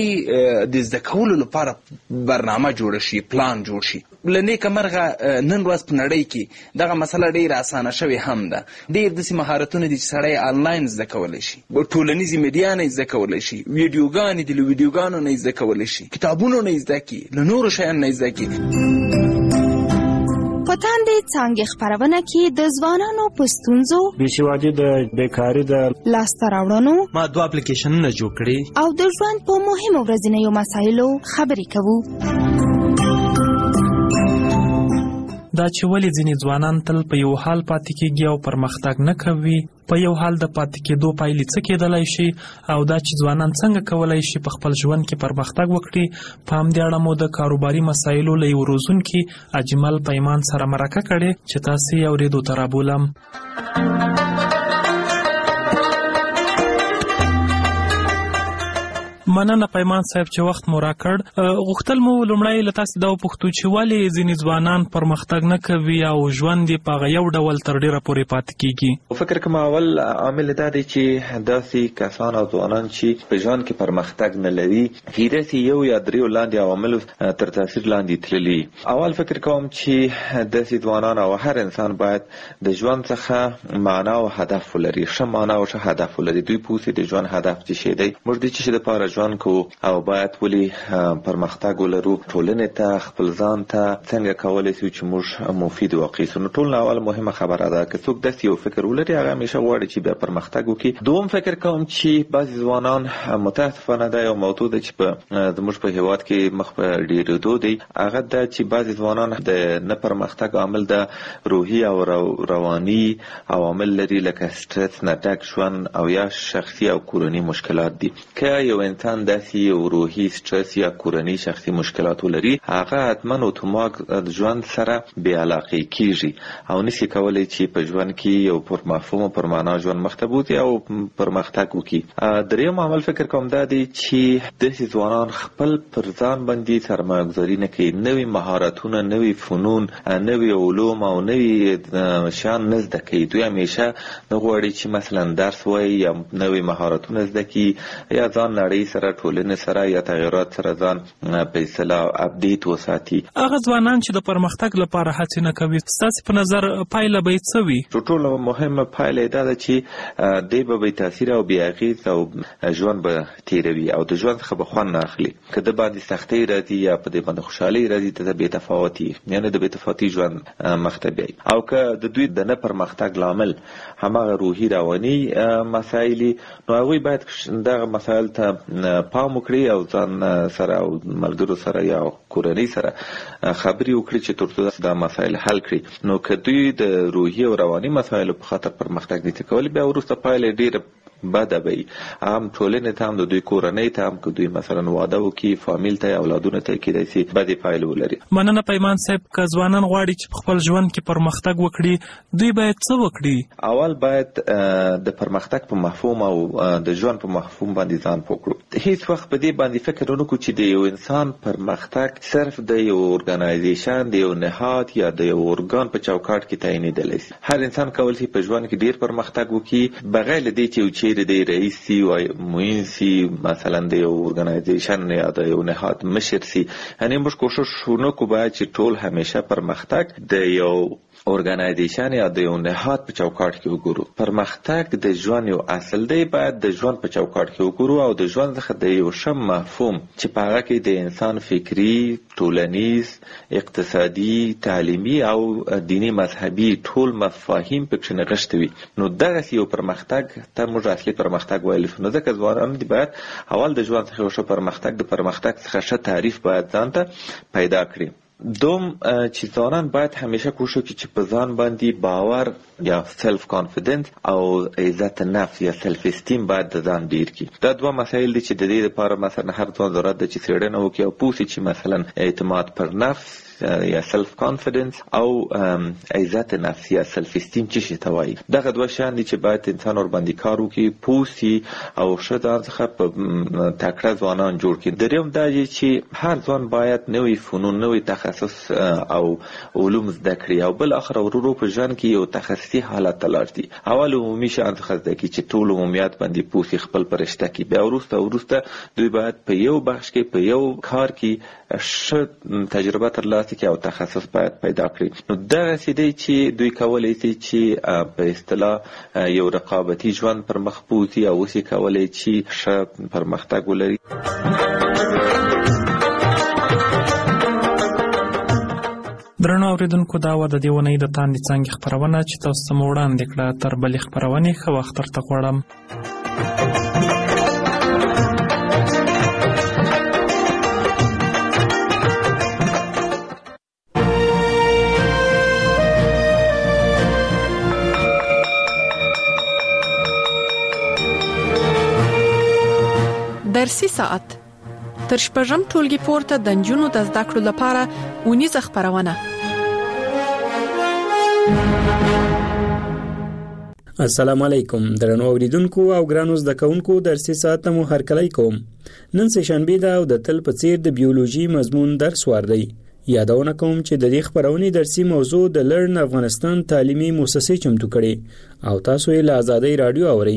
هغې د زده کولو لپاره برنامه جوړه شي، پلان جوړ شي. له نیکه مرغه نن ورځ په نړۍ کې دغه مسله ډېره اسانه شوې هم ده، ډېر داسې مهارتونه دي چې سړی آنلاین زده کولی شي، ټولنیزې میډیا نه زده کولی شي، ویډیوګانې دي له ویډیوګانو نه زده کولی شي، کتابونو نه زده کړي، له نورو شیانو نه زده کړي. په تاندې څانګې خپرونه کې د ځوانانو په ستونزو، بېسوادي د بیکاري د لاسته راوړنو، ما دوه اپلیکیشنونه جوړ کړي او د ژوند په مهمو ورځنیو مسایلو خبرې کوو. دا چې ولې ځینې ځوانان تل په یو حال پاتې کېږي او پرمختګ نه کوي، په یو حال د پاتې کېدو پایلې څه کېدلی شي او دا چې ځوانان څنګه کولی شي په خپل ژوند کې پرمختګ وکړي، په همدې اړه مو د کاروباري مسایلو له یو روزونکي اجمل پیمان سره مرکه کړې چې تاسې یې اورېدو ته رابولم. مننه پیمان صاحب چې وخت مو راکړ. غوښتل مو لومړی له تاسې دا وپوښتو چې ولې ځینې ځوانان پرمختګ نه کوي او ژوند یې په هغه یو ډول تر ډېره پورې پاتې کېږي؟ فکر کوم اول عامل دا دی چې داسې کسان او ځوانان چې په ژوند کې پرمختګ نه لري هیرسي یو یا دریو لاندې عواملو تر تاثیر لاندې تللي. اول فکر کوم چې داسې ځوانان او هر انسان باید د ژوند څخه معنا او هدف ولري، ښه معنا او ښه هدف ولري. دوی پوهېږي د ژوند هدف څه شی دی، موږ د څه شي دپاره ژوند کوو او باید ولې پرمختګ ولرو، ټولنې ته خپل ځان ته څنګه کولی شو چې موږ مفید واقع سو. نو ټول اول مهمه خبره ده که څوک داسې یو فکر ولري هغه همیشه غواړي چې بیا پرمختګ وکړي. دوم فکر کوم چې بعضې ځوانان متاسفانه دا یو موضوع ده چې په زموږ په هېواد کې مخ په ډېرېدو دی، هغه ده چې بعضې ځوانان د نه پرمختګ عامل د روحي او رواني عوامل لري لکه سټرس نه ډک ژوند او یا شخصي او کورني مشکلات دي. که یو انسان داسې یو روحي سټرس یا کورني شخصي مشکلات ولري هغه حتما اتومات ژوند سره بې علاقې کېږي او نشي کولی چې په ژوند کې یو پرمفهوم او پرمعنا ژوند مخته بوځي او پرمختګ وکړي. دریم عامل فکر کوم دا دی چې داسې ځوانان خپل پر ځان باندې سرمایه‌ګذاري نه کوي، نوي مهارتونه، نوي فنون، نوي علوم او نوي شیان نه زده کوي. دوی همیشه نه غواړي چې مثلا درس وایي یا نوي مهارتونه زده کړي یا ځان نړۍ سره سره ټولنې سره یا تغیرات سره ځان په اصطلاح اپډیټ وساتي. هغه ځوانان چې د پرمختګ لپاره هڅې نه کوي، ستاسو په نظر پایله به څه وي؟ ټولو مهمه پایله دا ده چې دی به بې تاثیر او بې اغېز او ژوند به تیروي او د ژوند څخه به خوند نه اخلي. که د باندې سختۍ راځي یا په دې باندې خوشحالۍ راځي د بې تفاوتي یعنې د بې تفاوتي ژوند مخ ته بیایي. او که د دوی د نه پرمختګ لامل هماغه روحي رواني مسایل نو هغوی باید دغه مسایل ته پام وکړي او ځان سره او ملګرو سره یا کورنۍ سره خبرې وکړي چې تر څو دا مسایل حل کړي. نو که دوی د روحي او رواني مسایلو په خاطر پرمختګ نشي کولی، بیا وروسته پایله ډېره بده به وي. هم ټولنې ته هم د دوی کورنۍ ته هم که دوی مثلا واده وکړي، فامیل ته اولادونه ته کېدای شي بدې پایلې ولري. مننه پیمان صاحب. که ځوانان غواړي چې په خپل ژوند کې پرمختګ وکړي، دوی باید څه وکړي؟ اول باید د پرمختګ په مفهوم او د ژوند په مفهوم باندې ځان پوه کړو. هیڅ وخت په دې باندې فکر ونه کړو چې د یو انسان پرمختګ صرف د یو ارګنایزیشن، د یو نهاد یا د یو ارګان په چوکاټ کې تعینېدلی شي. هر انسان کولی شي په ژوند کې ډېر پرمختګ وکړي بغیر له دې چې یو چیرې د رئیس سی او معین سی مثلا د یو ارګنایزیشن یا د یو نهاد مشر سی. یعنی موږ کوشش وکړو باید چې ټول همیشه پرمختګ د یو ارګنایزیشن یا د یو نهاد په چوکاټ کې وګورو. پرمختګ د ژوند یو اصل دی، باید د ژوند په چوکاټ کې وګورو او د ژوند څخه د یو ښه مفهوم چې په هغه کې د انسان فکري، ټولنیز، اقتصادي، تعلیمي او دینی مذهبي ټول مفاهیم پکې نغښتي وي. نو دغسې یو پرمختګ ته موږ اصلي پرمختګ ویلی شو. نو ځکه ځوانان دي باید اول د ژوند څخه یو ښه پرمختګ د پرمختګ څخه ښه تعریف باید ځان ته پیدا کړي. دوم چې ځوانان باید همیشه کوشش وکړي چې په ځان باندې باور یا سلف کانفیډنس او عزت نفس یا سلف استیم باید د ځان ډیر کړي. دا دوه مسایل دي چې د دې لپاره مثلا هر ځوان ضرورت ده چې څېړنه وکړي او پوه شي چې مثلا اعتماد پر نفس یا سلف کانفیډنس او عزت نفس یا سلف استیم څه شي ته وایي. دغه دوه شیان دي چې باید انسان ورباندې کار وکړي، پوه شي او ښه ځان څخه په تکړه ځوانان جوړ کړي. درېیم دا دی چې هر ځوان باید نوي فنون، نوي تخصص او علوم زده کړي او بل اخر ورو په ژوند کې یو تخصصي حالت ته لاړ شي. اول عمومي شیان څخه زده کړي چې ټول عمومیات باندې پوه شي، خپل په رشته کې. بیا وروسته وروسته دوی باید په یو بخش کې په یو کار کې ښه تجربه ترلاسه کړي او تخصص باید پیدا کړي. نو دغسې دی چې دوی کولی شي چې په اصطلاح یو رقابتي ژوند پر مخ بوځي او اوس یې کولی چې ښه پرمختګ ولري. درنو اوریدونکو، دا وه د دې اونۍ د تاندې څانګې خپرونه چې تاسو ته مو وړاندې کړه. تر بلې خپرونې ښه وخت درته غواړم. درسي ساعت تر شپږم ټولګي پورته د نجونو د زده کړو لپاره اونیزه خپرونه. السلام علیکم درنو اوریدونکو او ګرانو زده کوونکو، درسي ساعت مو هرکلی کوم. نن سه شنبه ده او د تل په څیر د بیولوژي مضمون درس وار دی. یادونه کوم چې د دې خبرونې درسي موضوع د لرن افغانستان تعلیمي مؤسسې چمتو کړي او تاسو یې له آزادۍ رادیو اورئ.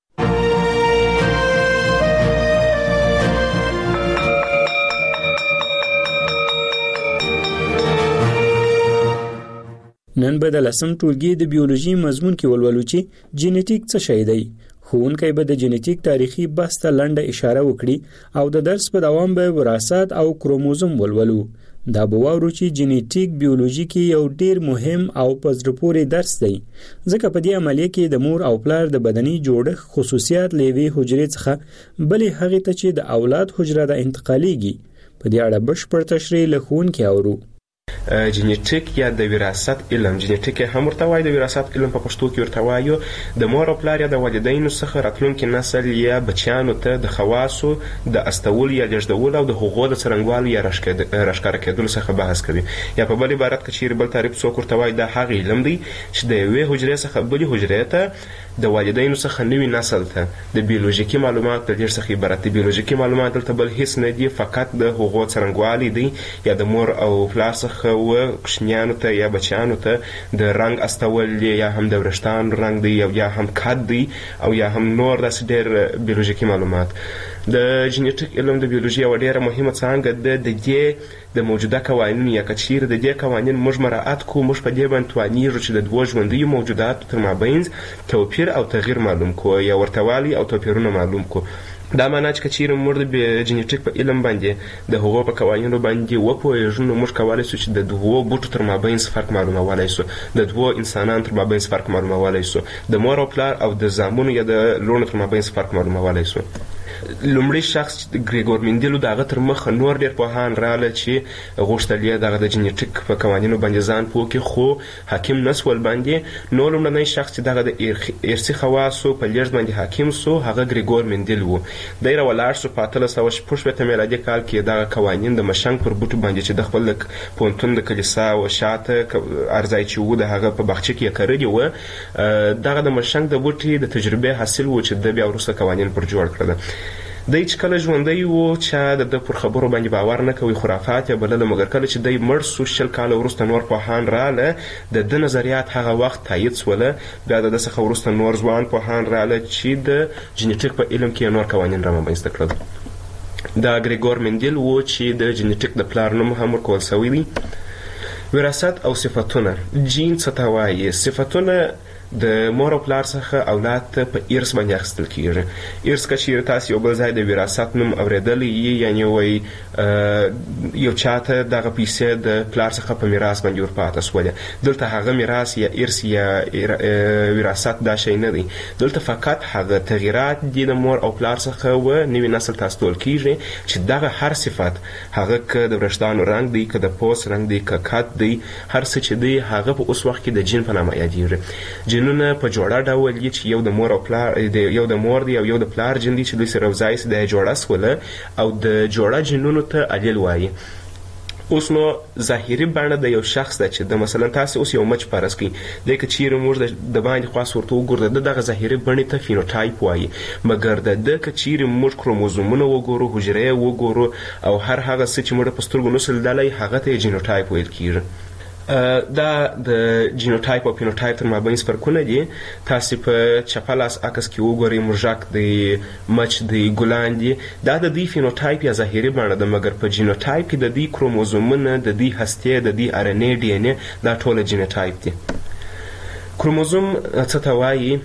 نن به د لسم ټولګي د بیولوژي مضمون کې ولولو چې جینیټیک څه شی دی. ښوونکی به د جینیټیک تاریخي بحث ته لنډه اشاره وکړي او د درس په دوام به وراثت او کروموزوم ولولو. دا به واورو چې جینیټیک بیولوژي کې یو ډیر مهم او په زړه پورې درس دی، ځکه په دې عملیه کې د مور او پلار د بدني جوړښت خصوصیات له یوې حجرې څخه بلې هغې ته چې د اولاد حجره ده انتقالیږي. په دې اړه بشپړ تشریح له ښوونکي اورو. جینیټیک یا د وراثت علم، جینیټیک هم ورته وایي، د وراثت علم په پښتو کې ورته وایو. د مور او پلار یا د والدینو څخه راتلونکي نسل یا بچیانو ته د خواصو د استول یا لېږدول او د هغو د څرنګوالي یا راښکاره کېدلو څخه بحث کوي. یا په بل عبارت کې چیرې بل تعریف څوک ورته وایي، دا هغه علم دی چې د یوې حجرې څخه بلې حجرې ته د والدینو څخه نوي نسل ته د بیولوژیکي معلومات د لېږد څخه عبارت دی. بیولوژیکي معلومات دلته بل هیڅ نه دي، فقط د هغو څرنګوالي دی یا د مور او پلار څخه څخه و کوچنیانو ته یا بچیانو ته د رنګ استول یا هم د ورشتان رنګ دی یا هم کد دی او یا هم نور داسې ډېر بیولوژیکي معلومات. د جینیټیک علم د بیولوژي یوه ډېره مهمه څانګه ده د دې د موجوده قوانینو یا که چیرې د دې قوانین موږ مراعات کړو موږ په دې باندې توانیږو چې د دوو ژوندیو موجوداتو تر مابین توپیر او تغییر معلوم کړو یا ورتهوالی او توپیرونه معلوم کړو. دا معنا چې که چیرې موږ د جینیټیک په علم باندې د هغو په قوانینو باندې وپوهېږو نو موږ کولی سو چې د دوو بوټو تر مابین فرق معلومولی سو، د دوو انسانانو تر مابین فرق معلومولی سو، د مور او پلار او د زامنو یا د لوڼو تر مابین فرق معلومولی سو. لومړی شخص ګریګور مندیلو د هغه تر مخه نور ډېر پوهان راغله چې غوښتل یې دغه د جینیټیک په قوانینو باندې ځان پوه کړي خو حاکم نسول باندې. نو لومړنی شخص چې دغه د ارثي خواصو په لیږد باندې حاکم سو هغه ګریګور مندیل و. دی راولاړ سو په اتلس سوه شپږ شپېته میلادي کال کې دغه قوانین د مشنګ پر بوټو باندې چې د خپل پوهنتون د کلیسا و شاته ارځای چې و د هغه په باغچه کې یې کرلي وه دغه د مشنګ د بوټي د تجربې حاصل و چې د بیا وروسته قوانین پر جوړ کړل. دی چې کله ژوندی و چا د ده پر خبرو باندې باور نه کوي خرافات یې بلله مګر کله چې دی مړ سو شل کاله وروسته نور پوهان راله د ده نظریات هغه وخت تایید سوله. بیا د ده څخه وروسته نور ځوان پوهان راله چې د جینیټیک په علم کې نور قوانین رامنځته کړل. دا ګریګور مندیل و چې د جینیټیک د پلار نوم هم ورکول سوی دی. وراثت او صفتونه. جین څه ته وایي؟ صفتونه د مور او پلار څخه اولاد ته په ارث باندې اخیستل کیږي. ارث که چیرې تاسې یو بل ځای د وراثت نوم اورېدلی یي یعنې وایي یو چاته دغه پیسې د پلار څخه په میراث باندې ورپاته سولې. دلته هغه میراث یا ارث یا وراثت دا شی نه دی. دلته فقط هغه تغییرات دي د مور او پلار څخه و نوي نسل ته استول کیږي چې دغه هر صفت هغه که د ورشتانو رنګ دی که د پوست رنګ دی که کد دی هر څه چې دی هغه په اوس وخت کې د جین په نامه یادیږي. جینونه په جوړه ډول دي چې یو د مور او پلار یو د مور دی او یو د پلار جین دی چې دوی سره یوځای سي د جوړه سوله او د جوړه جینونو ته الیل وایي. اوس نو ظاهري بڼه د یو شخص ده چې د مثلا تاسې اوس یو مچ فرض کړئ دی که چیرې موږ د باندې خواص ورته وګورو د ده دغه ظاهري بڼې ته فینوټایپ وایي مګر د ده که چیرې موږ کروموزومونه وګورو حجرې وګورو او هر هغه څه چې موږ په سترګو نسو لیدلی هغه ته یې جینوټایپ ویل کېږي. دا د جینوټایپ او فینوټایپ تر مابین فرقونه دي. تاسې په چپه لاس عکس کې وګورئ موږک دی مچ دی ګلان دي دا د دوی فینوټایپ یا ظاهري بڼه ده مګر په جینوټایپ کې د دوی کروموزومونه د دوی هستې د دوی ار ان اے ډي ان اے دا ټوله جینوټایپ دي. کروموزوم څه ته وایي؟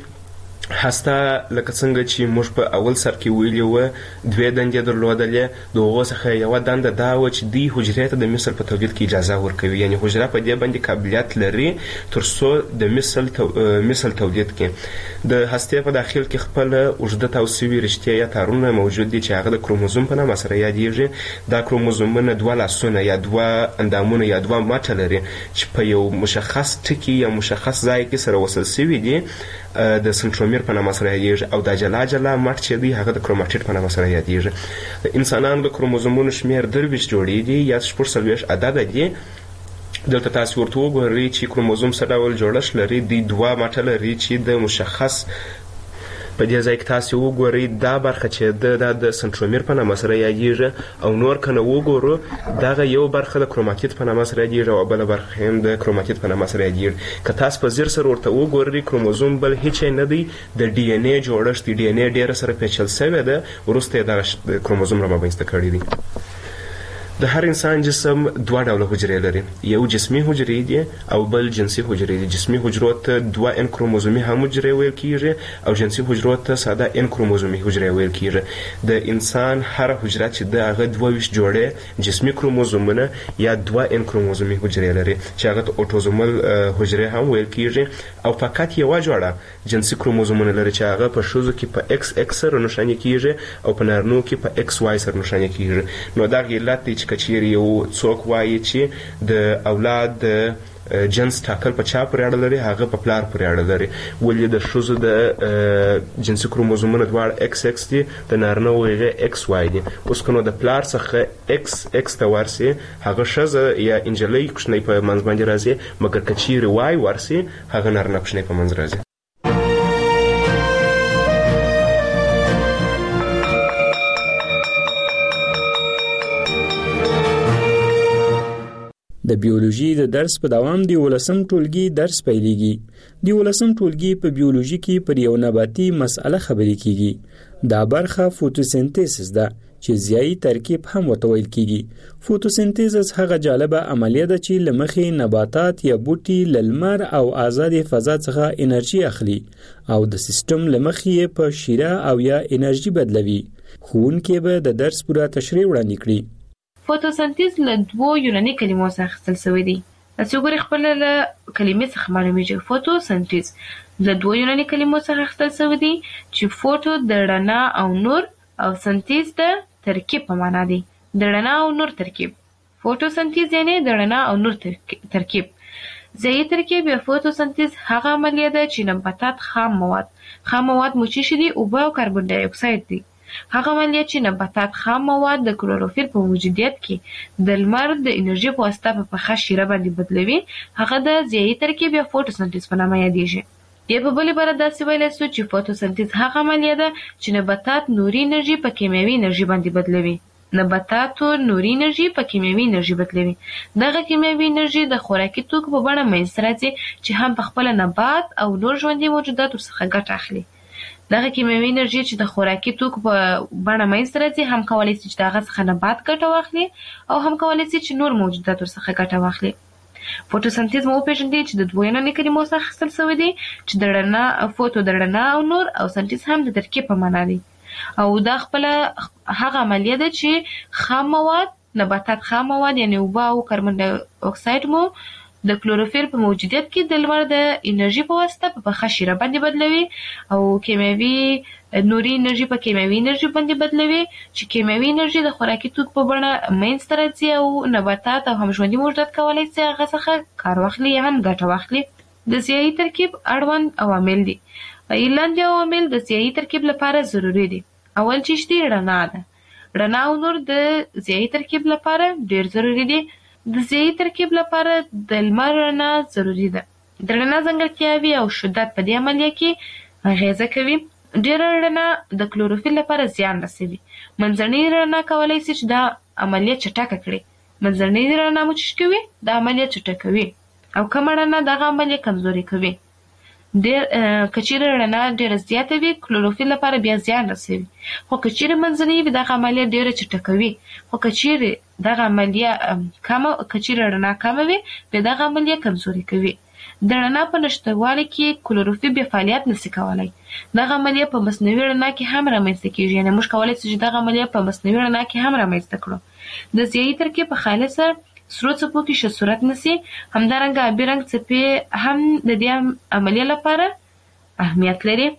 هسته لکه څنګه چې موږ په اول سر کې ویلي وه دوې دندې درلودلې د هغو څخه یوه دنده دا وه چې دوی حجرې ته د مثل په تولید کې اجازه ورکوي یعنې حجره په دې باندې قابلیت لري تر څو د مثل مثل تولید کړي. د هستې په داخل کې خپله اوږده تاو سوي رشتې یا تارونه موجود دي چې هغه د کروموزوم په نامه سره یادیږي. دا کروموزومونه دوه لاسونه یا دوه اندامونه یا دوه مټه لري چې په یو مشخص ټکي یا مشخص ځای کې سره وصل سوي دي د سنټرومیر په نامه سره یادیږي او دا جلا جلا مټ چې دی هغه د کروماټیډ په نامه سره یادیږي. د انسانانو د کروموزومونو شمېر درویشت جوړې دي یا شپږ څلوېښت عدده دي. دلته تاسې ورته وګورئ چې کروموزوم څه ډول جوړښت لري. دوی دوه مټه لري چې د مشخص په دې ځای کې تاسې وګورئ دا برخه چې ده دا د سنټرومیر په نامه سره یادیږي او نور که نه وګورو دغه یو برخه د کروماتید په نامه سره یادیږي او بله برخه هم د کروماتید په نامه سره یادیږي. که تاسو په ځیر سره ورته وګورئ کروموزوم بل هیڅ نه دی د ډي ان اے جوړښت د ډي ان اے ډېره سره پیچل سوې ده وروسته یې دغه کروموزوم رامنځته کړی دی. د هر انسان جسم دوه ډوله حجرې لري یو جسمي حجرې دي او بل جنسي حجرې دي. جسمي حجرو ته دوه ان کروموزومي هم حجرې ویل کیږي او جنسي حجرو ته ساده ان کروموزومي حجرې ویل کیږي. د انسان هر حجره چې د هغه دوه ویشت جوړې جسمي کروموزومونه یا دوه ان کروموزومي حجرې لري چې هغه ته اوټوزومل حجرې هم ویل کیږي او فقط یوه جوړه جنسي کروموزومونه لري چې هغه په ښځو کې په ایکس ایکس سره نښاني کیږي او په نارینو کې په ایکس وای سره نښاني کیږي. نو دا علت دی چې که چیرې یو څوک وایي چې د اولاد د جنس ټاکل په چا پورې اړه لري هغه په پلار پورې اړه لري. ولې د ښځو د جنسي کروموزومونه دواړه ایکس ایکس دي د نارینهو هغې ایکس وای دي. اوس که نو د پلار څخه ایکس ایکس ته ورسي هغه ښځه یا انجلۍ کوچنۍ په منځ باندې راځي مګر که چیرې وای ورسي هغه نارینه کوچنۍ په منځ راځي. د بیولوژي د درس په دوام دی ولسم ټولګي درس پیلېږي. دی ولسم ټولګي په بیولوژي کې پر یو نباتي مسأله خبرې کیږي. دا برخه فوتوسنتیسس ده چې ضیایي ترکیب هم ورته ویل کیږي. فوتوسنتیسس هغه جالبه عملیه ده چې لمخې نباتات یا بوټي له لمر او آزاد فضا څخه انرژي اخلي او د سیستم لمخې په شیره او یا انرژي بدلوي. ښوونکي به د درس پوره تشریح وړاندې کړي. فوتوسنتیز له دوو یوناني کلمو څخه اخیستل شوی دی. تاسو ګورئ خپل له کلمې څخه معلومیږي. فوتوسنتیز له دوو یوناني کلمو څخه اخیستل شوی دی چې فوتو د رڼا او نور او سنتیز د ترکیب په معنا دی. د رڼا او نور ترکیب. فوتوسنتیز یعنی د رڼا او نور ترکیب. ضیایي ترکیب یا فوتوسنتیز هغه عملیه ده چې نباتات خام مواد خام مواد مو چې دي اوبه او کاربن ډای اکساید دي. هغه عملیه چې نباتات خام مواد د کلوروفیل په موجودیت کې د لمر د انرژي په واسطه په پخه شیره باندې بدلوي هغه د ضیایي ترکیب یا فوتوسنتیز په نامه یادیږي. یا په بلې بره داسې ویلی سو چې فوتوسنتیز هغه عملیه ده چې نباتات نوري انرژي په کیمیاوي انرژي باندې بدلوي. نباتاتو نوري انرژي په کیمیاوي انرژي بدلوي. دغه کیمیاوي انرژي د خوراکي توکو په بڼه منځته راځي چې هم په خپله نبات او نور ژوندي موجودات ورڅخه ګټه اخلي. دغه کیمیاوي انرژي چې د خوراکي توکو په بڼه منځته راځي هم کولی شي چې د هغه څخه نبات ګټه واخلي او هم کولی شي چې نور موجودات ورڅخه ګټه واخلي. فوتوسنتیز مو وپېژندئ چې د دوو یوناني کلمو څخه اخیستل شوی دی چې د رڼا فوتو د رڼا او نور او سنتیز هم د ترکیب په معنا دی. او دا خپله هغه عملیه ده چې خام مواد نباتات خام مواد یعنی اوبه او کاربن ډای اکساید مو د کلوروفیل په موجودیت کې د لمر د انرژي په واسطه په پخه شیره باندې بدلوي او کیمیاوي نوري انرژي په کیمیاوي انرژي باندې بدلوي چې کیمیاوي انرژي د خوراکي توکو په بڼه منځته راځي او نباتات او هم ژوندي موجودات کولی شي هغه څخه کار واخلي یا هم ګټه واخلي. د ضیایي ترکیب اړوند عوامل دي. لاندې عوامل د ضیایي ترکیب لپاره ضروري دي. اول چې دی رڼا ده. رڼا او نور د ضیایي ترکیب لپاره ډیر ضروري دي. د ضیایي ترکیب لپاره د لمر رڼا ضروري ده. د رڼا ځانګړتیاوې او شدت په دې عملیه کې اغیزه کوي. ډیره رڼا د کلوروفیل لپاره زیان رسوي. منځنۍ رڼا کولی شي چې دا عملیه چټکه کړي. منځنۍ رڼا مو چې کوي دا عملیه چټکوي او کمه رڼا دغه عملیه کمزوري کوي. ډیر که چیرې رڼا ډیره زیاته وي کلوروفیل لپاره بیا زیان رسوي. خو که چیرې منځنۍ وي دغه عملیه ډیره چټکوي. خو که چیرې دغه عملیه کمه که چیرې رڼا کمه وي بیا دغه عملیه کمزوري کوي. د رڼا په نشتوالي کې کلوروفیل بیا فعالیت نشي کولی. دغه عملیه په مصنوعي رڼا کې هم رامنځته کیږي. یعنې موږ کولی شو چې دغه عملیه په مصنوعي رڼا کې هم رامنځته کړو. د ضیایي ترکیب په خالصه سرو څپو کې ښه صورت نیسي. همدارنګه آبي رنګ څپې هم د دې عملیې لپاره اهمیت لري.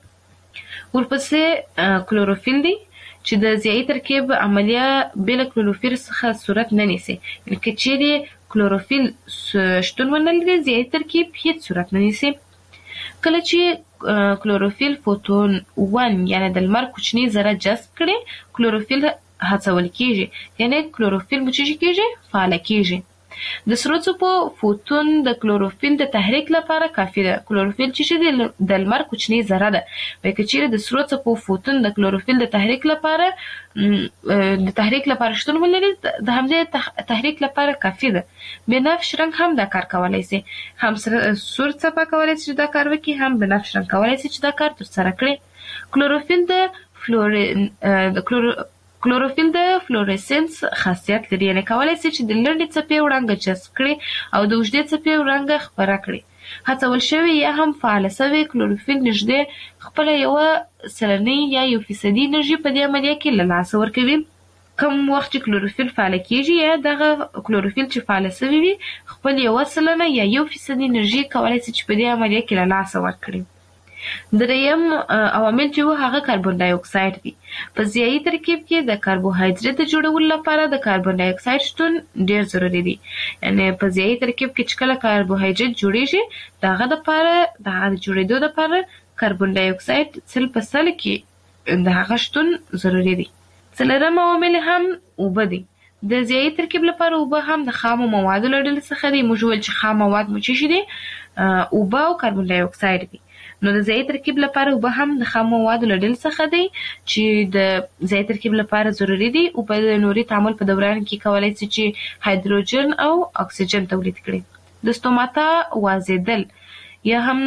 ورپسې کلوروفیل دی چې د ضیایي ترکیب عملیه بې له کلوروفیل څخه صورت نه نیسي. یعنې که چیرې کلوروفیل شتون ونه لري ضیایي ترکیب هیڅ صورت نه نیسي. کله چې کلوروفیل فوتون ون یعنې د لمر کوچني ذره جذب کړي کلوروفیل هڅول کیږي. یعنې کلوروفیل مو چې کیږي فعاله کیږي. د سرو څپو فوتون د کلوروفیل د تحریک لپاره کافي ده. کلوروفیل چې د لمر کوچني ذره ده. وایي که چیرې د سرو څپو فوتون د کلوروفیل د تحریک لپاره د تحریک لپاره شتون ولري د همدې تحریک لپاره کافي ده. بنفش رنګ هم دا کار کولی شي. هم سور څپه کولی شي چې دا کار وکړي هم بنفش رنګ کولی شي چې دا کار ترسره کړي. کلوروفیل د فلور د کلورو کلوروفیل د فلورسنس خاصیت لري. یعنې کولی شي چې د لنډې څپې وړانګه جذب کړي او د اوږدې څپې وړانګه خپره کړي. هڅول شوی یا هم فعاله شوی کلوروفیل نږدې خپله یوه سلنۍ یا یو فیصدي انرژي په دې عملیه کې له لاسه ورکوي. کوم وخت چې کلوروفیل فعاله کیږي یا دغه کلوروفیل چې فعاله شوی وي خپل یوه سلنه یا یو فیصدي انرژي کولی شي چې په دې عملیه کې له لاسه ورکړي. دریم عوامل چې وو هغه کاربن ډای اکساید دي. په ضیایي ترکیب کې د کاربوهایډریټ د جوړولو لپاره د کاربن ډای اکساید شتون ډیر ضروري دی. یعنې په ضیایي ترکیب کې چې کله کاربوهایډریټ جوړیږي د هغه دپاره د هغه د جوړېدو دپاره کاربن ډای اکساید سل په سل کې د هغه شتون ضروري دی. څلورم عوامل هم اوبه دي. د ضیایي ترکیب لپاره اوبه هم د خامو موادو له ډلې څخه دي. موږ وویل چې خام مواد مو چې شي دي اوبه او کاربن ډای اکساید دي. نو د ځای ترکیب لپاره اوبه هم د خام موادو له ډلې څخه دی چې د ځای ترکیب لپاره ضروري دي. اوبه د نوري تعامل په دوران کې کولی شي چې هایدروجن او اکسیجن تولید کړي. د ستوماتا وازیدل یا هم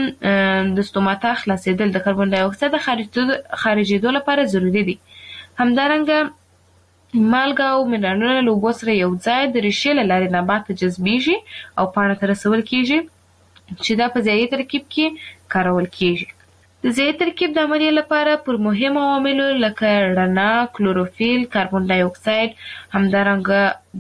د ستوماتا خلاصېدل د کاربن ډای اکساید د خارجېدو لپاره ضروري دي. همدارنګه مالګه او منرالونه له اوبو سره یو ځای د ریښې له لارې نبات ته جذبېږي او پاڼه ته رسول کېږي چې دا په ځایي ترکیب کې کارول کېږي. د ځایي ترکیب د عملیې لپاره پر مهمو عواملو لکه رڼا، کلوروفیل، کاربن ډای اکساید، همدارنګه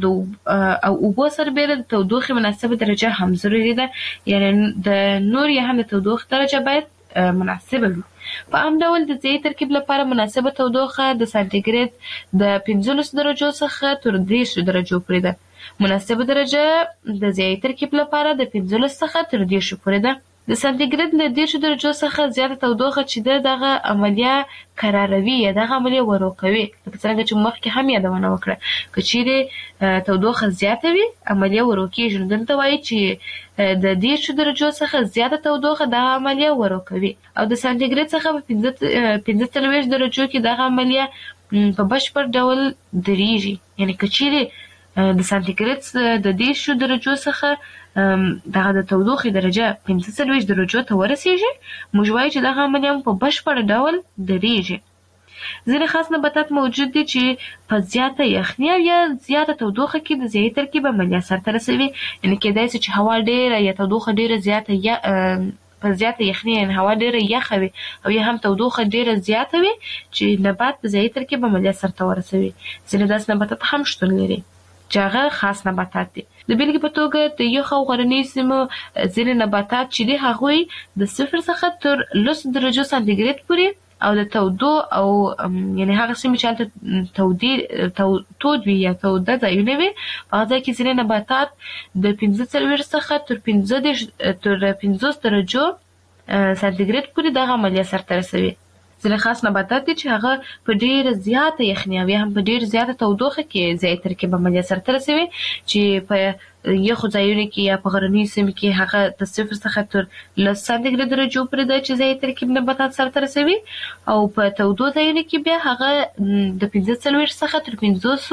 د او اوبو سربېره د تودوخې مناسبه درجه هم ضروري ده. یعنې د نور یا هم د تودوخې درجه باید مناسبه وي. په عام ډول د ځایي ترکیب لپاره مناسبه تودوخه د سانتیګریډ د پنځلسو درجو څخه تر دېرشو درجو پورې ده. مناسبه درجه د ځایي ترکیب لپاره د پنځلسو څخه تر دېرشو پورې ده. د سانتیګریډ له دېرشو درجو څخه زیاته تودوخه چې ده دغه عملیه کراروي یا دغه عملیه ورو کوي. لکه څرنګه چې مخکې هم یادونه وکړه، که چیرې تودوخه زیاته وي عملیه ورو کېږي. نو دلته وایي چې د دېرشو درجو څخه زیاته تودوخه دغه عملیه ورو کوي او د سانتیګریډ څخه په پنځه څلوېښت درجو کې دغه عملیه په بشپړ ډول درېږي. یعنې که چیرې د سانتیګریډ د دېرشو درجو څخه دغه د تودوخې درجه پنځه څلوېښت درجو ته ورسېږي، موږ وایو چې دغه عملیه په بشپړ ډول درېږي. ځینې خاص نباتات موجود دي چې په زیاته یخني او یا زیاته تودوخه کې د ځایي ترکیب عملیه سرته رسوي. یعنې کېدای شي چې هوا ډېره یا تودوخه ډېره زیاته یا په زیاته یخني یعنې هوا ډېره یخه وي او یا هم تودوخه ډېره زیاته وي چې نبات د ځایي ترکیب عملیه سرته ورسوي. ځینې داسې نباتات هم شتون لري چې هغه خاص نباتات دي. د بیلګې په توګه د یخ او غرنیو سیمو ځینې نباتات چې دي هغوی د صفر څخه تر لسو درجو سانتیګریډ پورې او د تودو او یعنې هغه سیمې چې هلته تودې تود وي یا توده ځایونه وي په هغه ځای کې ځینې نباتات د پنځه څلوېښت څخه تر پنځه دېرش تر پنځوس درجو سانتیګریډ پورې دغه عملیه سرته رسوي. ځینې خاص نباتات دي چې هغه په ډېره زیاته یخني او یا هم په ډېره زیاته تودوخه کې ځایي ترکیب عملیه سرته رسوي چې په یخو ځایونو کې یا په غرنیو سیمو کې هغه د صفر څخه تر لس سانتیګریډ درجو پورې ده چې ځایي ترکیب نباتات سرته رسوي او په تودو ځایونو کې بیا هغه د پنځه څلوېښت څخه تر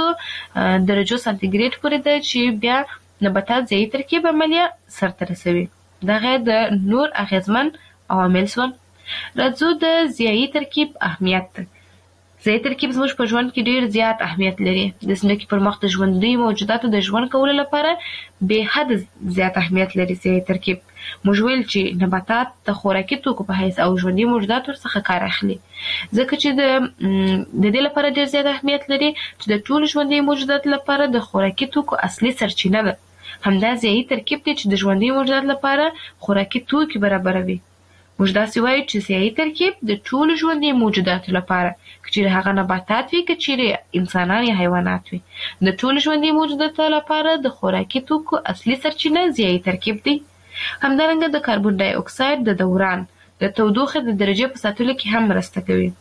پنځوسو درجو سانتیګریډ پورې ده چې بیا نباتات ځایي ترکیب عملیه سرته رسوي. دغه د نور اغېزمن عوامل شول. راځو د ځایي ترکیب اهمیت. ځایي ترکیب زموږ په ژوند کې ډېر زیات اهمیت لري. د ځمکې پر مخ د ژوندیو موجوداتو د ژوند کولو لپاره بې حده زیات اهمیت لري ځایي ترکیب. موږ ویل چې نباتات د خوراکي توکو په حیث او ژوندي موجودات ورڅخه کار اخلي، ځکه چې د د دې لپاره ډېر زیات اهمیت لري چې د ټولو ژوندي موجوداتو لپاره د خوراکي توکو اصلي سرچینه ده. همدا ځایي ترکیب دی چې د ژوندي موجوداتو لپاره خوراکي توکي برابروي. موږ داسې وایو چې ځایي ترکیب د ټولو ژوندي موجوداتو لپاره، که چیرې هغه نباتات وي که چیرې انسانان یا حیوانات وي، د ټولو ژوندي موجوداتو لپاره د خوراکي توکو اصلي سرچینه ځایي ترکیب دی. همدارنګه د کاربن ډای اکساید د دوران د تودوخې د درجې په ساتلو کې هم مرسته کوي.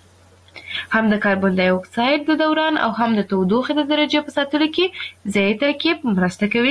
هم د کاربن ډای اکساید د دوران او هم د تودوخې د درجې په ساتلو کې ځایي ترکیب مرسته کوي.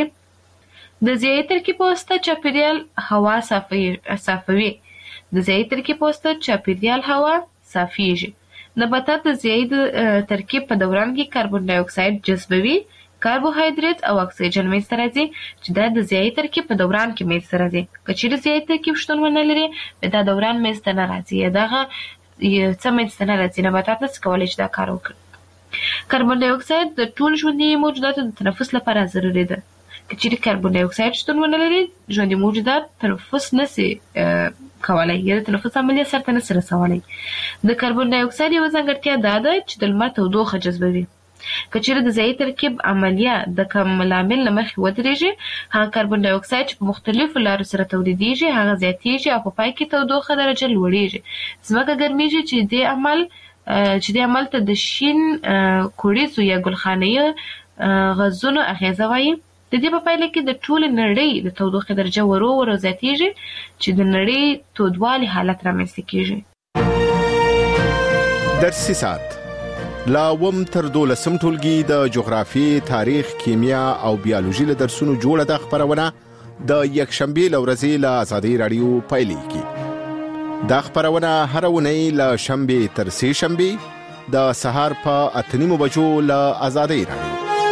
د ځایي ترکیب په واسطه چاپیریال هوا صافوي. د ځایي ترکیب په واسطه چاپیریال هوا صافیږي. نباتات د ځایي ترکیب په دوران کې کاربن ډای اکساید جذبوي، کاربوهایدریت او اکسیجن منځته راځي چې دا د ځایي ترکیب په دوران کې منځته راځي. که چیرې ځایي ترکیب شتون ونه لري دا دوران منځته نه راځي یا دغه څه منځته نه راځي، نباتات نشي کولی چې دا کار وکړي. کاربن ډای اکساید د ټولو ژوندي موجوداتو د تنفس لپاره ضروري ده. که چیرې کاربن ډای اکساید شتون ونه لري ژوندي موجودات تنفس نشي کولی یا د تنفس عملیه سرته نشي رسولی. د کاربن ډای اکساید یوه ځانګړتیا دا ده چې د لمر تودوخه جذبوي. که چیرې د ځایي ترکیب عملیه د کوم لامل له مخې ودرېږي، هغه کاربن ډای اکساید چې په مختلفو لارو سره تولیدېږي هغه زیاتېږي او په پای کې تودوخه درجه لوړېږي. ځمکه ګرمېږي چې دې عمل چې دې عمل ته د شین کوړیزو یا ګلخانهیو غازونو اغېزه وایي. د دې په پایله کې د ټولې نړۍ د تودوخې درجه ورو ورو زیاتېږي چې د نړۍ تودوالي حالت رامنځته کېږي. درسي ساعت لا وم تر دولسم ټولګي د جغرافیې، تاریخ، کیمیا او بیولوژي له درسونو جوړه ده خبرونه د یکشنبې له ورځې له آزادۍ راډیو پیلېږي. دا خبرونه هر ونی له شنبه تر سه شنبه د سهار په اتنیمو بجو له آزادۍ رادیو.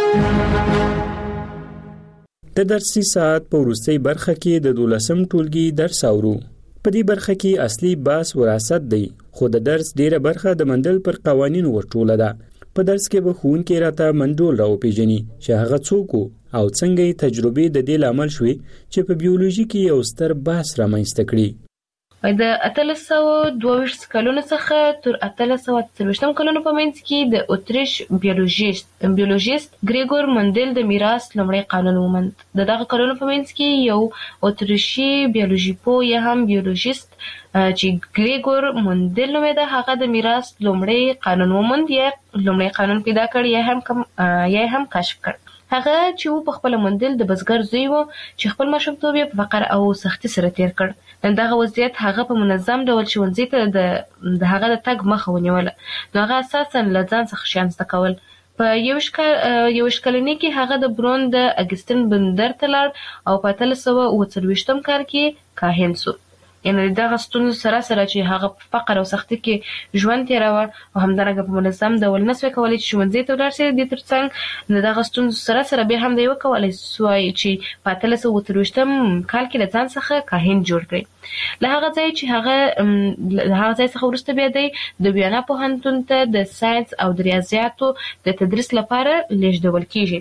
د درسي ساعت په وروستۍ برخه کې د دولسم ټولګي درس اورو. په دې برخه کې اصلي باس وراثت دی، خو د درس ډیره برخه د مندل پر قوانینو ورټوله ده. په درس کې به ښوونکی راته منډول راوپېژني چې هغه څوک او څنګه یې تجربې د دې لامل شوې چې په بیولوژي کې یو ستر بحث رامنځته کړي. د اتلس سوه دوه ویشت کلونو څخه تر اتلس سوه څلوېښتم کلونو په منځ کې د اتریش بیولوژیست بیولوژیست ګریګور مندل د میراث لومړی قانون وموند. د دغه کلونو په منځ کې یو اتریشي بیولوژي پوه یا هم بیولوژیست چې ګریګور مندل نومېده، هغه د میراث لومړی قانون وموند یا لومړی قانون پیدا کړ یا هم کم یا هم کشف کړ. هغه چې په خپل مندل د بزګر زوی و چې خپل ماشومتوب یې په فقر او سختي سره تیر کړ. دغه وضعیت هغه په منظم ډول ښوونځي ته د هغه د تګ مخه ونیوله. نو هغه اساساً له ځان څخه شیان زده کول. په یویشت کلنۍ کې هغه د برون د اګستین بندر ته لاړ او په اتلس سوه اوه څلوېښتم کال کې کاهن شو. یعنې دغه ستونزو سره سره چې هغه په فقر او سختي کې ژوند تېراوه او همدارنګه په منظم ډول نه سوی کولی چې ښوونځي ته ولاړ شي، د دې تر څنګ د دغه ستونزو سره سره بیا هم دی وکولی سوی چې په اتلس سوه اوه څلوېښتم کال کې له ځان څخه کاهن جوړ کړي. له هغه ځای چې هغه له هغه ځای څخه وروسته بیا دی د ویانا پوهنتون ته د ساینس او د ریاضیاتو د تدریس لپاره لیږدول کیږي.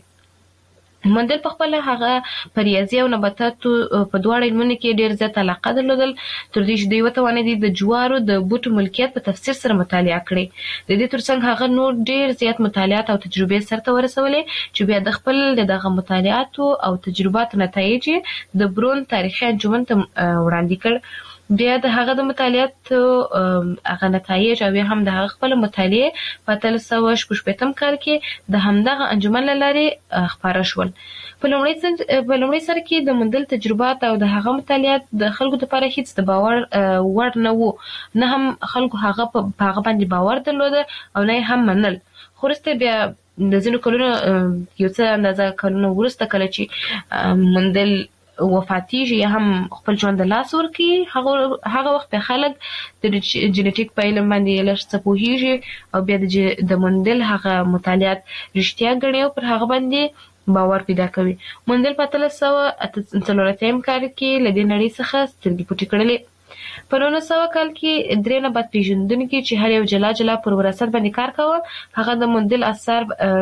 مندل په خپل هغه په ریاضي او نباتاتو په دواړو علمونو کې ډېر زیات علاقه درلودل، تر دې چې دوی وتوانېدي د جوارو د بوټو ملکیت په تفسیر سره مطالعه کړي. د دې تر څنګ هغه نور ډېر زیات مطالعات او تجربې سرته ورسولې چې بیا د خپل دغه مطالعاتو او تجرباتو نتایج د برون تاریخي انجمن ته وړاندې کړ. بیا د هغه د مطالعاتو هغه نتایج او بیا هم د هغه خپل مطالعې په اتلس سوه شپږ شپېتم کال کې د همدغه انجمن له لارې خپاره شول. په لومړي سر کې د مندل تجربات او د هغه مطالعات د خلکو لپاره هیڅ د باور وړ نه وو، نه هم خلکو هغه په هغه باندې باور درلوده او نه هم منل. خو وروسته بیا د ځینو کلونو یو څه اندازه کلونو وروسته کله چې مندل وفاتیږي یا هم خپل ژوند د لاس ورکړي، هغه وخت به خلک د جینیټیک په علم باندې لږ څه پوهېږي او بیا د مندل هغه مطالعات رښتیا ګڼي او پر هغه باندې باور پیدا کوي. مندل په اتلس سوه اته څلوېښتم کال کې له دې نړۍ څخه سترګې پټې کړلې. په نولس سوه کال کې درې نبات پیژندونکي چې هر یو جلا جلا پر وراثت باندې کار کاوه، هغه د مندل اثار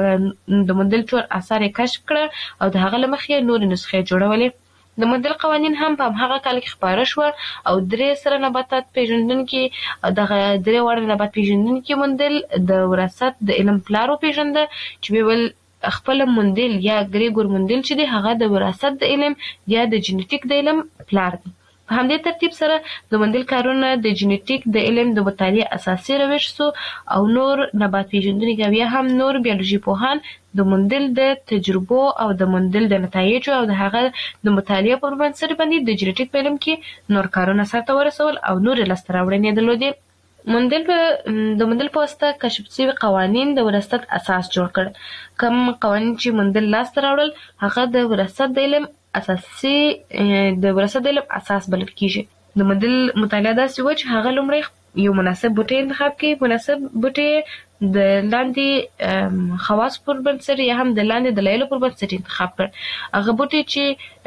د مندل ټول اثار یې کشف کړه او د هغه له مخې نورې نسخې جوړولې. د مندل قوانین هم په هغه کال کې خپاره شو او درې سره نباتات پیژندونکي دغه درې واړه نبات پیژندونکي مندل د وراثت د علم پلار وپېژنده چې ویل خپل مندل یا ګریګور مندل چې دی هغه د وراثت د علم یا د جینیټیک د علم پلار دی. په همدې ترتیب سره د مندل کارونه د جینیټیک د علم د مطالعې اساسي روش سو او نور نبات پیژندونکي بیا هم نور بیولوژي پوهان د مندل د تجربو او د مندل د نتایجو او د هغه د مطالعې پر بنسټ باندې د جینیټیک په علم کې نور کارونه سرته ورسول او نور لاسته راوړنې درلودې. مندل د مندل په واسطه کشف شوي قوانین د وراثت اساس جوړ کړ. کوم قوانین چې مندل لاسته راوړل هغه د وراثت د علم اساسي د وراثت د علم اساس بلل کیږي. د مندل مطالعه داسې و چې هغه لومړی یو مناسب بوټی انتخاب کړي. مناسب بوټی د لاندې خواص پر بنسټ یا هم د لاندې دلایلو پر بنسټ انتخاب کړ. هغه بوټی چې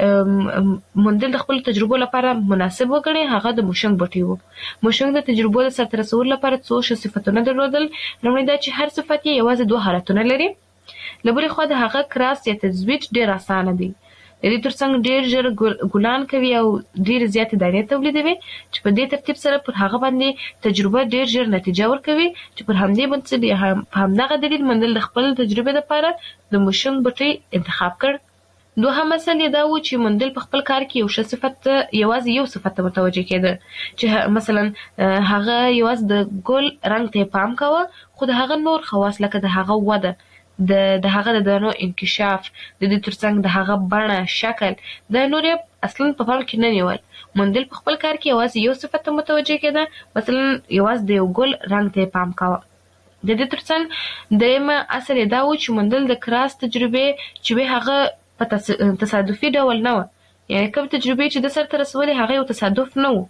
مندل د خپل تجربو لپاره مناسب وګڼي هغه د موشنګ بوټی و. موشنګ د تجربو د سرته رسولو لپاره څو ښه صفتونه درلودل. لومړی دا چې هر صفت یې یوازې دوه حالتونه لري. له بلې خوا د هغه کراس یا تزویج ډېر اسانه دی. د دې ترڅنګ ډېر ژر ګلان کوي او ډېر زیاتې دانې تولیدوي چې په دې ترتیب سره پر هغه باندې تجربه ډېر ژر نتیجه ورکوي چې پر همدې بنسټ په همدغه دلیل مندل د خپل تجربې لپاره د موشنګ بوټی انتخاب کړ. دوهم اصل یې دا و چې مندل په خپل کار کې یو ښه صفت یوازې یو صفت ته متوجه کېده چې مثلا هغه یوازې د ګل رنګ ته پام کوه، خو د هغه نور خواص لکه د هغه وده د د هغه د دانو انکشاف د دې ترڅنګ د هغه بڼه شکل د نور اصلا په پام کې نه نیول. مندل په خپل کار کې یوازې یو صفت ته متوجه کېده، مثلا یوازې د یو ګل رنګ ته پام کوه. د دې ترڅنګ درېیمه اصل یې دا و چې مندل د کراس تجربې چې وې هغه په تصادفي ډول نه و، یعنې کوم تجربې چې د سرته رسولې هغه یو تصادف نه و،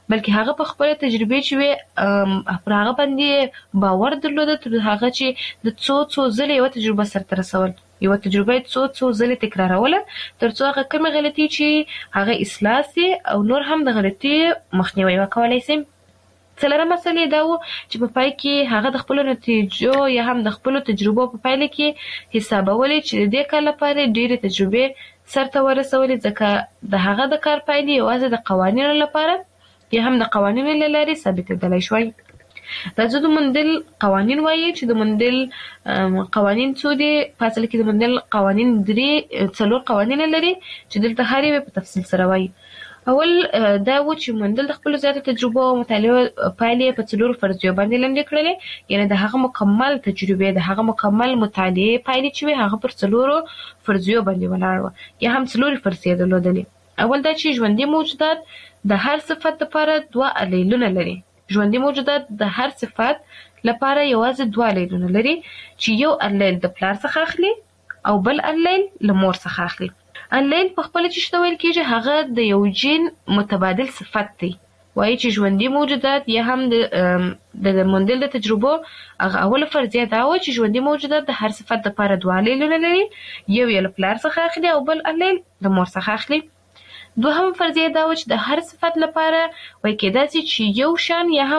بلکې هغه په خپل تجربه چې وي پر هغه باندې باور درلوده تر هغه چې د څو څو ځله یو تجربه سره رسول یو تجربه څو څو ځله تکراروله تر څو هغه کومه غلطي چې هغه اصلاح سي او نور هم د غلطي مخنیوي وکولای شي. څلورمه مسله دا و چې په پای کې هغه د خپل نتیجو یا هم د خپل تجربو په پایله کې حسابولې چې د دې کار لپاره ډېرې تجربه سرته ورسولې ځکه د هغه د کار پایلې یوازې د قوانینو لپاره یا هم د قوانینو له لارې ثابتېدلی شوی. راځو د مندل قوانین وایي چې د مندل قوانین څو دي. په اصل کې د مندل قوانین درې څلور قوانین لري چې دلته هر یو په تفصیل سره وایي. اول دا و چې مندل د خپل زیاتو تجربو او مطالعو پایلې په څلورو فرضیو باندې لاندې کړلې، یعنی د هغه مکمل تجربې د هغه مکمل مطالعې پایلې چې وي هغه پر څلورو فرضیو باندې ولاړ و یا هم څلورې فرضیې درلودلې. اول دا چې ژوندي موجودات د هر صفت لپاره دوه الیلونه لري. ژوندي موجودات د هر صفت لپاره یوازې دوه الیلونه لري چې یو الیل د پلار څخه اخلي او بل الیل له مور څخه اخلي. الیل په خپل چې شته ویل کېږي هغه د یو جین متبادل صفت دی. وایي چې ژوندي موجودات یا هم د د مندل د تجربو هغه اوله فرضیه دا و چې ژوندي موجودات د هر صفت لپاره دوه الیلونه لري، یو یې له پلار څخه اخلي او بل الیل د مور څخه اخلي. دوهم فرضیه دا و چې د هر صفت لپاره وایي کېدای شي چې یو شان یا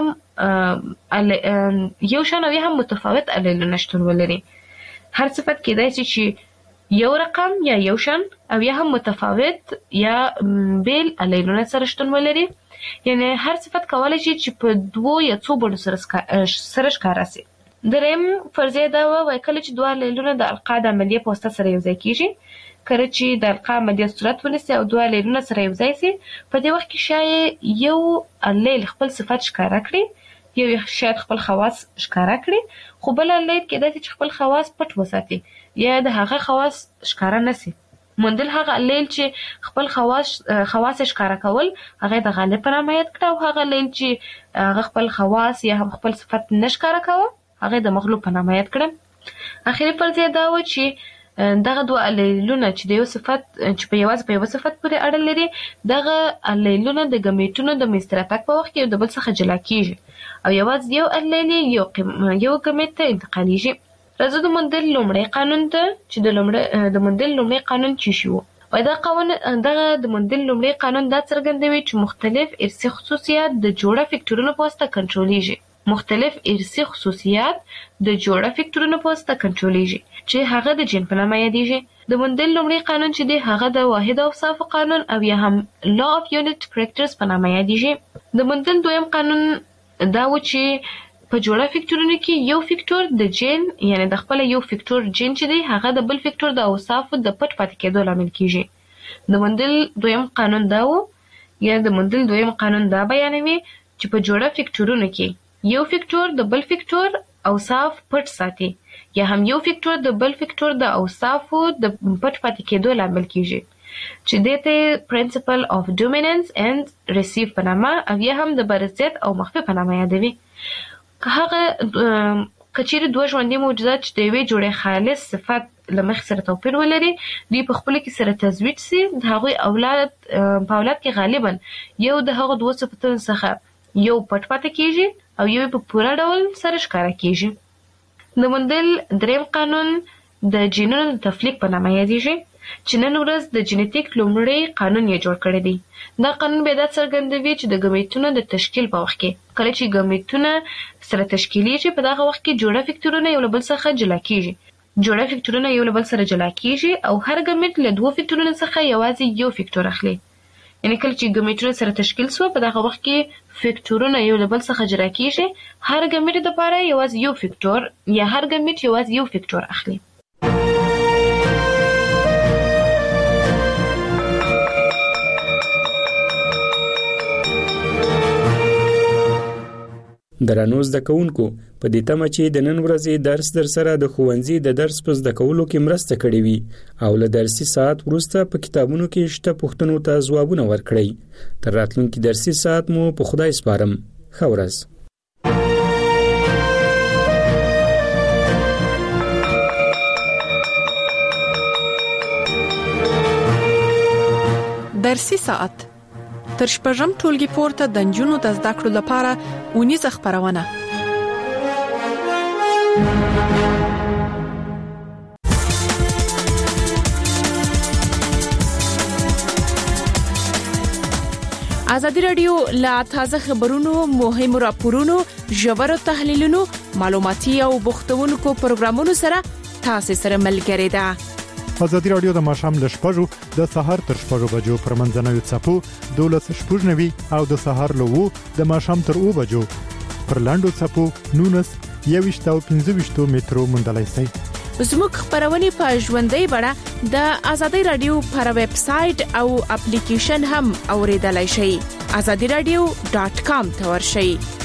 هم یو شان او یا هم متفاوت الیلونه شتون ولري. هر صفت کېدای شي چې یو رقم یا یو شان او یا هم متفاوت یا بیل الیلونه سره شتون ولري. یعنی هر صفت کولای شي چې په دوو یا څو بڼو سره سره ښکاره شي. دریم فرضیه دا وایي کله چې دوه الیلونه د القا د عملیې په واسطه سره یوځای کېږي، کله چې د القا عملیه صورت ونیسي او دوه الیلونه سره یوځای شي، په دې وخت کې شاید یو الیل خپل صفت ښکاره کړي، یو شاید خپل خواص ښکاره کړي، خو بل الیل کېدای شي چې خپل خواص پټ وساتي یا د هغه خواص ښکاره نشي. مندل هغه الیل چې خپل خواص خواص ښکاره کول هغه د غالب په نامه یاد کړه او هغه الیل چې هغه خپل خواص یا هم خپل صفت نه ښکاره کوه هغه د مغلوب په نامه یاد کړه. اخري فرضیه دا و چې دغه دوه الیلونه چې د یو صفت چې په یوازې په یو صفت پورې اړه لري دغه الیلونه د ګمیټونو د منځته راتګ په وخت کې د بل څخه جلا کېږي او یوازې یو الیل یو یو ګمیټ ته انتقالیږي. راځو د مندل لومړی قانون ته چې د لومړی د مندل لومړی قانون څه شی و. وایي دا قانون دغه د مندل لومړی قانون دا څرګندوي چې مختلف ارثي خصوصیات د جوړه فکټورونو په واسطه کنټرولېږي. مختلف ارثي خصوصیات د جوړه فکټورونو په واسطه کنټرولېږي چې هغه د جین په نامه یادېږي. د مندل لومړی قانون چې دی هغه د واحد اوصافو قانون او یا هم لا اف یونټ کریکټرز په نامه یادېږي. د مندل دویم قانون دا و چې په جوړه فکټورونو کې یو فکټور د جین یعنی د خپل یو فکټور جین چې دی هغه د بل فکټور د اوصافو د پټ پاتې کېدو لامل کېږي. د مندل دویم قانون دا و یا د مندل دویم قانون دا بیانوي چې په جوړه فکټورونو کې یو فکټور د بل فکټور اوصاف پټ ساتي یا هم یو فکټور د بل فکټور د اوصافو د پټ پاتې کېدو لامل کېږي چې دې ته پرنسپل اف ډومیننس اند ریسیو په نامه او یا هم د برزیت او مخفي په نامه یادوي. که هغه کچېرې دوه ژوندي موجودات چې د یوې جوړې خالص صفت له مخې سره توپیر ولري دوی په خپله کې سره تزویج سي د هغوی اولاد په اولاد کې غالبا یو د هغو دوه صفتونو څخه یو پټ پاتې کېږي او یو په پوره ډول سره ښکاره کېږي. د مندل دریم قانون د جینونو د تفلیق په نامه یادېږي چې نن ورځ د جینیټیک لومړی قانون یې جوړ کړی دی. دا قانون بیا دا څرګندوي چې د ګمیټونو د تشکیل په وخت کې کله چې ګمیټونه سره تشکیلیږي په دغه وخت کې جوړه فکټورونه یو له بل څخه جلا کېږي. جوړه فکټورونه یو له بل سره جلا کېږي او هر ګمیټ له دوه فکټورونو څخه یوازې یو فکټور اخلي. یعنی کله چې ګمیټونه سره تشکیل شو په دغه وخت کې فکټورونه یو له بل څخه جلا کېږي. هر ګمیټ دپاره یوازې یو فکټور یا هر ګمیټ یوازې یو فکټور اخلي. درنو زده کوونکو په دې تمه چې د نن ورځې درس در سره د ښوونځي د درس په زده کولو کې مرسته کړې وي او له درسي ساعت وروسته په کتابونو کې شته پوښتنو ته ځوابونه ورکړئ. تر راتلونکي درسي ساعت مو په خدای سپارم. ښه ورځ. درسي ساعت تر شپږم ټولګي پورته د نجونو د زده کړو لپاره اونیزه خبرونه. ازادي رادیو لا تازه خبرونو، مهم راپورونو، ژور تحلیلونو، معلوماتي او بوختونکو پروګرامونو سره تاسو سره ملګری ده. ازادي رادیو د ماښام ل شپږو د سهار تر شپږو بجو پر منځنوي څپو دولس شپږنوي او د سهار له وو د ماښام تر اوو بجو پر لاندو څپو نونس یويشت او پنځه ویشت مترو موندلای شئ. زموږ خبرونه په ژوندۍ بڼه د ازادي رادیو پر ویب سټ او اپلیکیشن هم اوریدلای شئ. azadi radio dot com ته ورشئ.